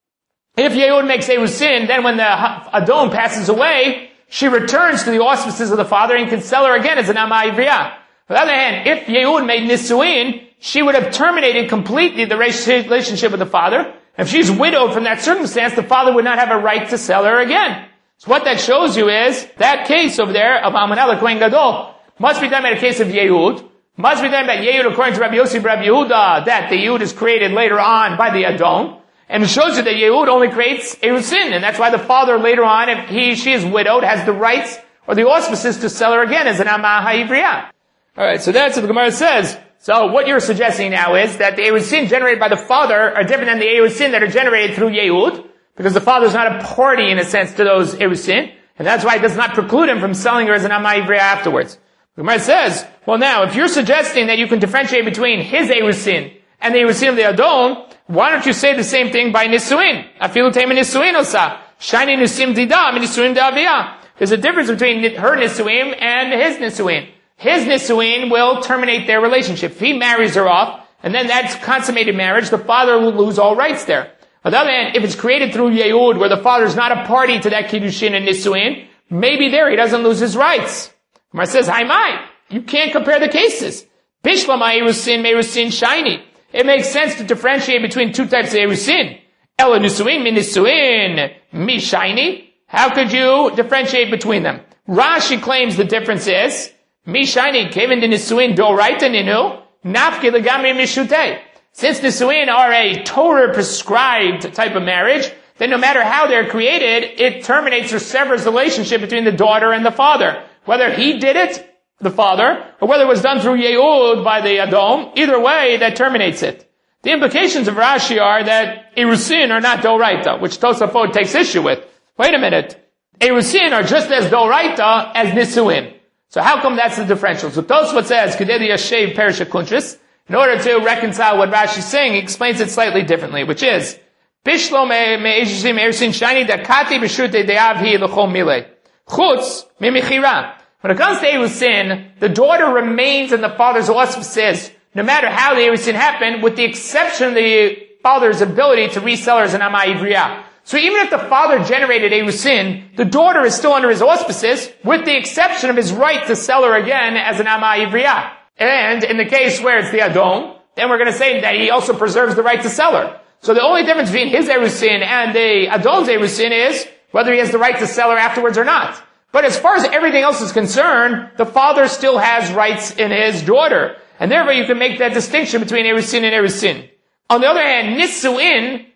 if Yehud makes Erusin, then when the Adon passes away, she returns to the auspices of the father and can sell her again as an Ama Ivriya. On the other hand, if Yehud made Nisuin, she would have terminated completely the relationship with the father. If she's widowed from that circumstance, the father would not have a right to sell her again. So what that shows you is, that case over there of Almanah Kohen Gadol must be done by the case of Yehud. Must be done by Yehud according to Rabbi Yossi, Rabbi Yehuda, that the Yehud is created later on by the Adon. And it shows you that Yehud only creates Erusin, and that's why the father later on, if he, she is widowed, has the rights or the auspices to sell her again as an Ama Ha'ivriya. Alright, so that's what the Gemara says. So what you're suggesting now is that the Erusin generated by the father are different than the Erusin that are generated through Yehud, because the father is not a party in a sense to those Erusin, and that's why it does not preclude him from selling her as an Ama Ha'ivriya afterwards. The Gemara says, well now, if you're suggesting that you can differentiate between his Erusin and the Erusin of the Adon, why don't you say the same thing by Nisuin? Afilu tema Nisuin osa. Shiny Nisim dida, Nisuin d'aviyah. There's a difference between her Nisuin and his Nisuin. His Nisuin will terminate their relationship. If he marries her off, and then that's consummated marriage, the father will lose all rights there. On the other hand, if it's created through Yehud, where the father is not a party to that Kiddushin and Nisuin, maybe there he doesn't lose his rights. Gemara says, Hai mai, you can't compare the cases. Bishlama Erusin, Merusin, Shiny. It makes sense to differentiate between two types of Erusin. Ela Nisuin, Mi Nisuin, Mi Shiny. How could you differentiate between them? Rashi claims the difference is, Mi Shiny, Kevin de Nisuin, Doraita Ninu, Nafke Legami Mishute. Since Nisuin are a Torah prescribed type of marriage, then no matter how they're created, it terminates or severs the relationship between the daughter and the father. Whether he did it, the father, or whether it was done through Yehud by the Adon, either way, that terminates it. The implications of Rashi are that Erusin are not Doraita, which Tosafot takes issue with. Wait a minute. Erusin are just as Doraita as Nisuin. So how come that's the differential? So Tosafot says, Kededi Yashev Perisha Kuntrus. In order to reconcile what Rashi is saying, he explains it slightly differently, which is, Bishlo me'ejisim Erusin shani dakati b'shute de'avhi l'chol mile. Chutz mimichira. When it comes to Erusin, the daughter remains in the father's auspices, no matter how the Erusin happened, with the exception of the father's ability to resell her as an Ama Ivriya. So even if the father generated Erusin, the daughter is still under his auspices, with the exception of his right to sell her again as an Ama Ivriya. And in the case where it's the Adon, then we're going to say that he also preserves the right to sell her. So the only difference between his Erusin and the Adon's Erusin is whether he has the right to sell her afterwards or not. But as far as everything else is concerned, the father still has rights in his daughter. And therefore you can make that distinction between Erusin and Erusin. On the other hand, Nisuin,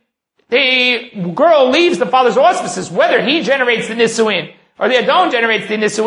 the girl leaves the father's auspices. Whether he generates the Nisuin or the Adon generates the Nisuin,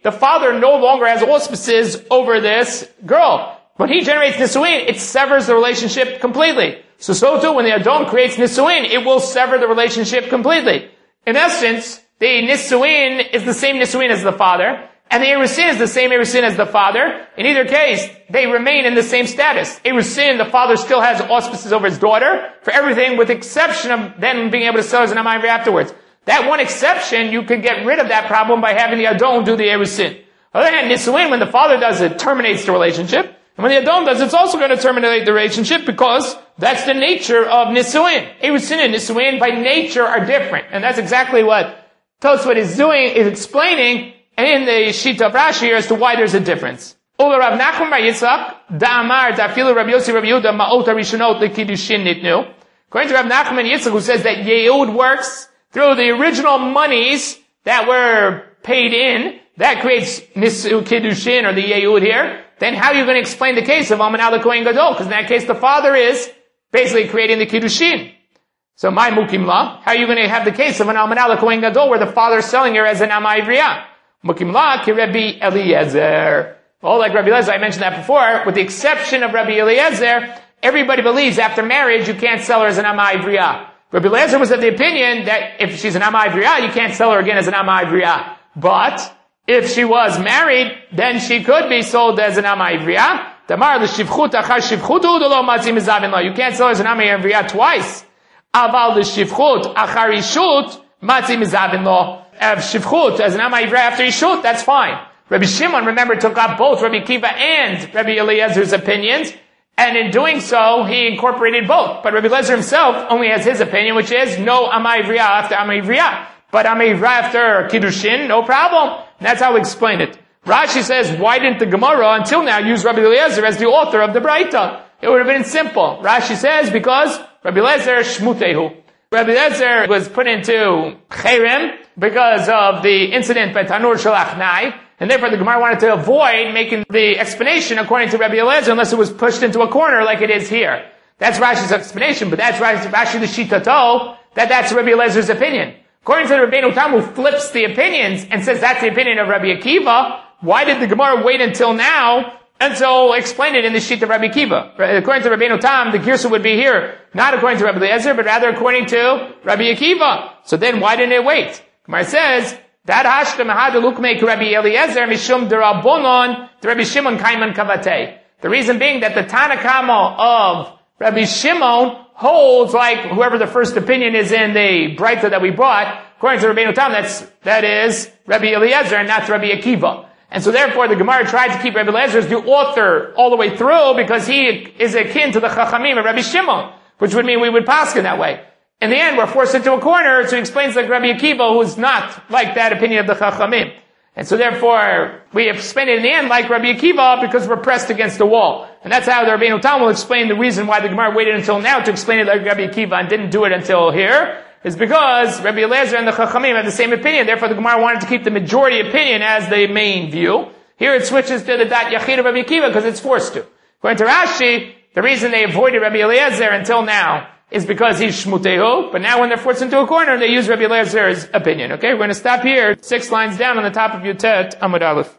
the father no longer has auspices over this girl. When he generates Nisuin, it severs the relationship completely. So, so too, when the Adon creates Nisuin, it will sever the relationship completely. In essence, the Nisuin is the same Nisuin as the father, and the Erusin is the same Erusin as the father. In either case, they remain in the same status. Erusin, the father still has auspices over his daughter for everything, with the exception of then being able to sell as an Amayri afterwards. That one exception, you can get rid of that problem by having the Adon do the Erusin. On the other hand, Nisuin, when the father does it, terminates the relationship. And when the Adon does, it's also going to terminate the relationship because that's the nature of Nisuin. Erusin and Nisuin by nature are different. And that's exactly what Tosfot is doing, is explaining in the Shita of Rashi here as to why there's a difference. Ula Rav Nachman bar Yitzchak, Da'amar, Da'afilu Rav Yossi Rav Yehuda, Ma'ot HaRishonot L'Kiddushin Nitnu. According to Rav Nachman Yitzchak, who says that Yehud works through the original monies that were paid in, that creates Nisu Kiddushin, or the Yehud here, then how are you going to explain the case of Alman al Kohen Gadol? Because in that case, the father is basically creating the Kiddushin. So, my Mukim La, how are you going to have the case of an Alman al Kohen Gadol where the father is selling her as an Amay Vriyah? Mukim La ki Rabbi Eliezer. Well, like Rabbi Eliezer, I mentioned that before, with the exception of Rabbi Eliezer, everybody believes after marriage you can't sell her as an Amay Vriyah. Rabbi Eliezer was of the opinion that if she's an Amay Vriyah, you can't sell her again as an Amay Vriyah. But if she was married, then she could be sold as an Amay Vriyah. Damar l'shivchut achar shivchut u'dolo matzim izavin lo. You can't sell her as an Amay Vriyah twice. Aval l'shivchut achar ishut matzim izavin lo. Of shivchut as an Amay Vriyah after ishut, that's fine. Rabbi Shimon, remember, took up both Rabbi Kiva and Rabbi Eliezer's opinions, and in doing so, he incorporated both. But Rabbi Eliezer himself only has his opinion, which is no Amay Vriyah after Amay Vriyah. But Amay Vriyah after Kiddushin, no problem. And that's how we explain it. Rashi says, why didn't the Gemara until now use Rabbi Eliezer as the author of the Braita? It would have been simple. Rashi says, because Rabbi Eliezer shmutehu. Rabbi Eliezer was put into Cherem because of the incident by Tanur Shalach Nai, and therefore the Gemara wanted to avoid making the explanation according to Rabbi Eliezer unless it was pushed into a corner like it is here. That's Rashi's explanation, but that's Rashi, Rashi the Shitato, that that's Rabbi Eliezer's opinion. According to the Rabbeinu Tam, who flips the opinions and says that's the opinion of Rabbi Akiva, why did the Gemara wait until now? And so explain it in the sheet of Rabbi Akiva. According to Rabbeinu Tam, the Girsa would be here, not according to Rabbi Eliezer, but rather according to Rabbi Akiva. So then why didn't it wait? Gemara says, that hashta mahad lukmeik Rabbi Eliezer mishum derabonon to Rabbi Shimon kaiman kavate. The reason being that the Tanakama of Rabbi Shimon holds like whoever the first opinion is in the Braita that we brought, according to Rabbeinu Tam, that's, that is Rabbi Eliezer and not Rabbi Akiva. And so therefore the Gemara tried to keep Rabbi Eliezer as the author all the way through because he is akin to the Chachamim of Rabbi Shimon, which would mean we would pass in that way. In the end, we're forced into a corner to explain like Rabbi Akiva, who's not like that opinion of the Chachamim. And so therefore, we have explained it in the end like Rabbi Akiva because we're pressed against the wall. And that's how the Rabbeinu Tam will explain the reason why the Gemara waited until now to explain it like Rabbi Akiva and didn't do it until here, is because Rabbi Eliezer and the Chachamim have the same opinion. Therefore, the Gemara wanted to keep the majority opinion as the main view. Here it switches to the Dat Yachid of Rabbi Akiva because it's forced to. According to Rashi, the reason they avoided Rabbi Eliezer until now is because he's Shmutehu, but now when they're forced into a corner, they use Rabbi Eliezer's opinion. Okay, we're going to stop here, six lines down on the top of Yutet Amud Aleph.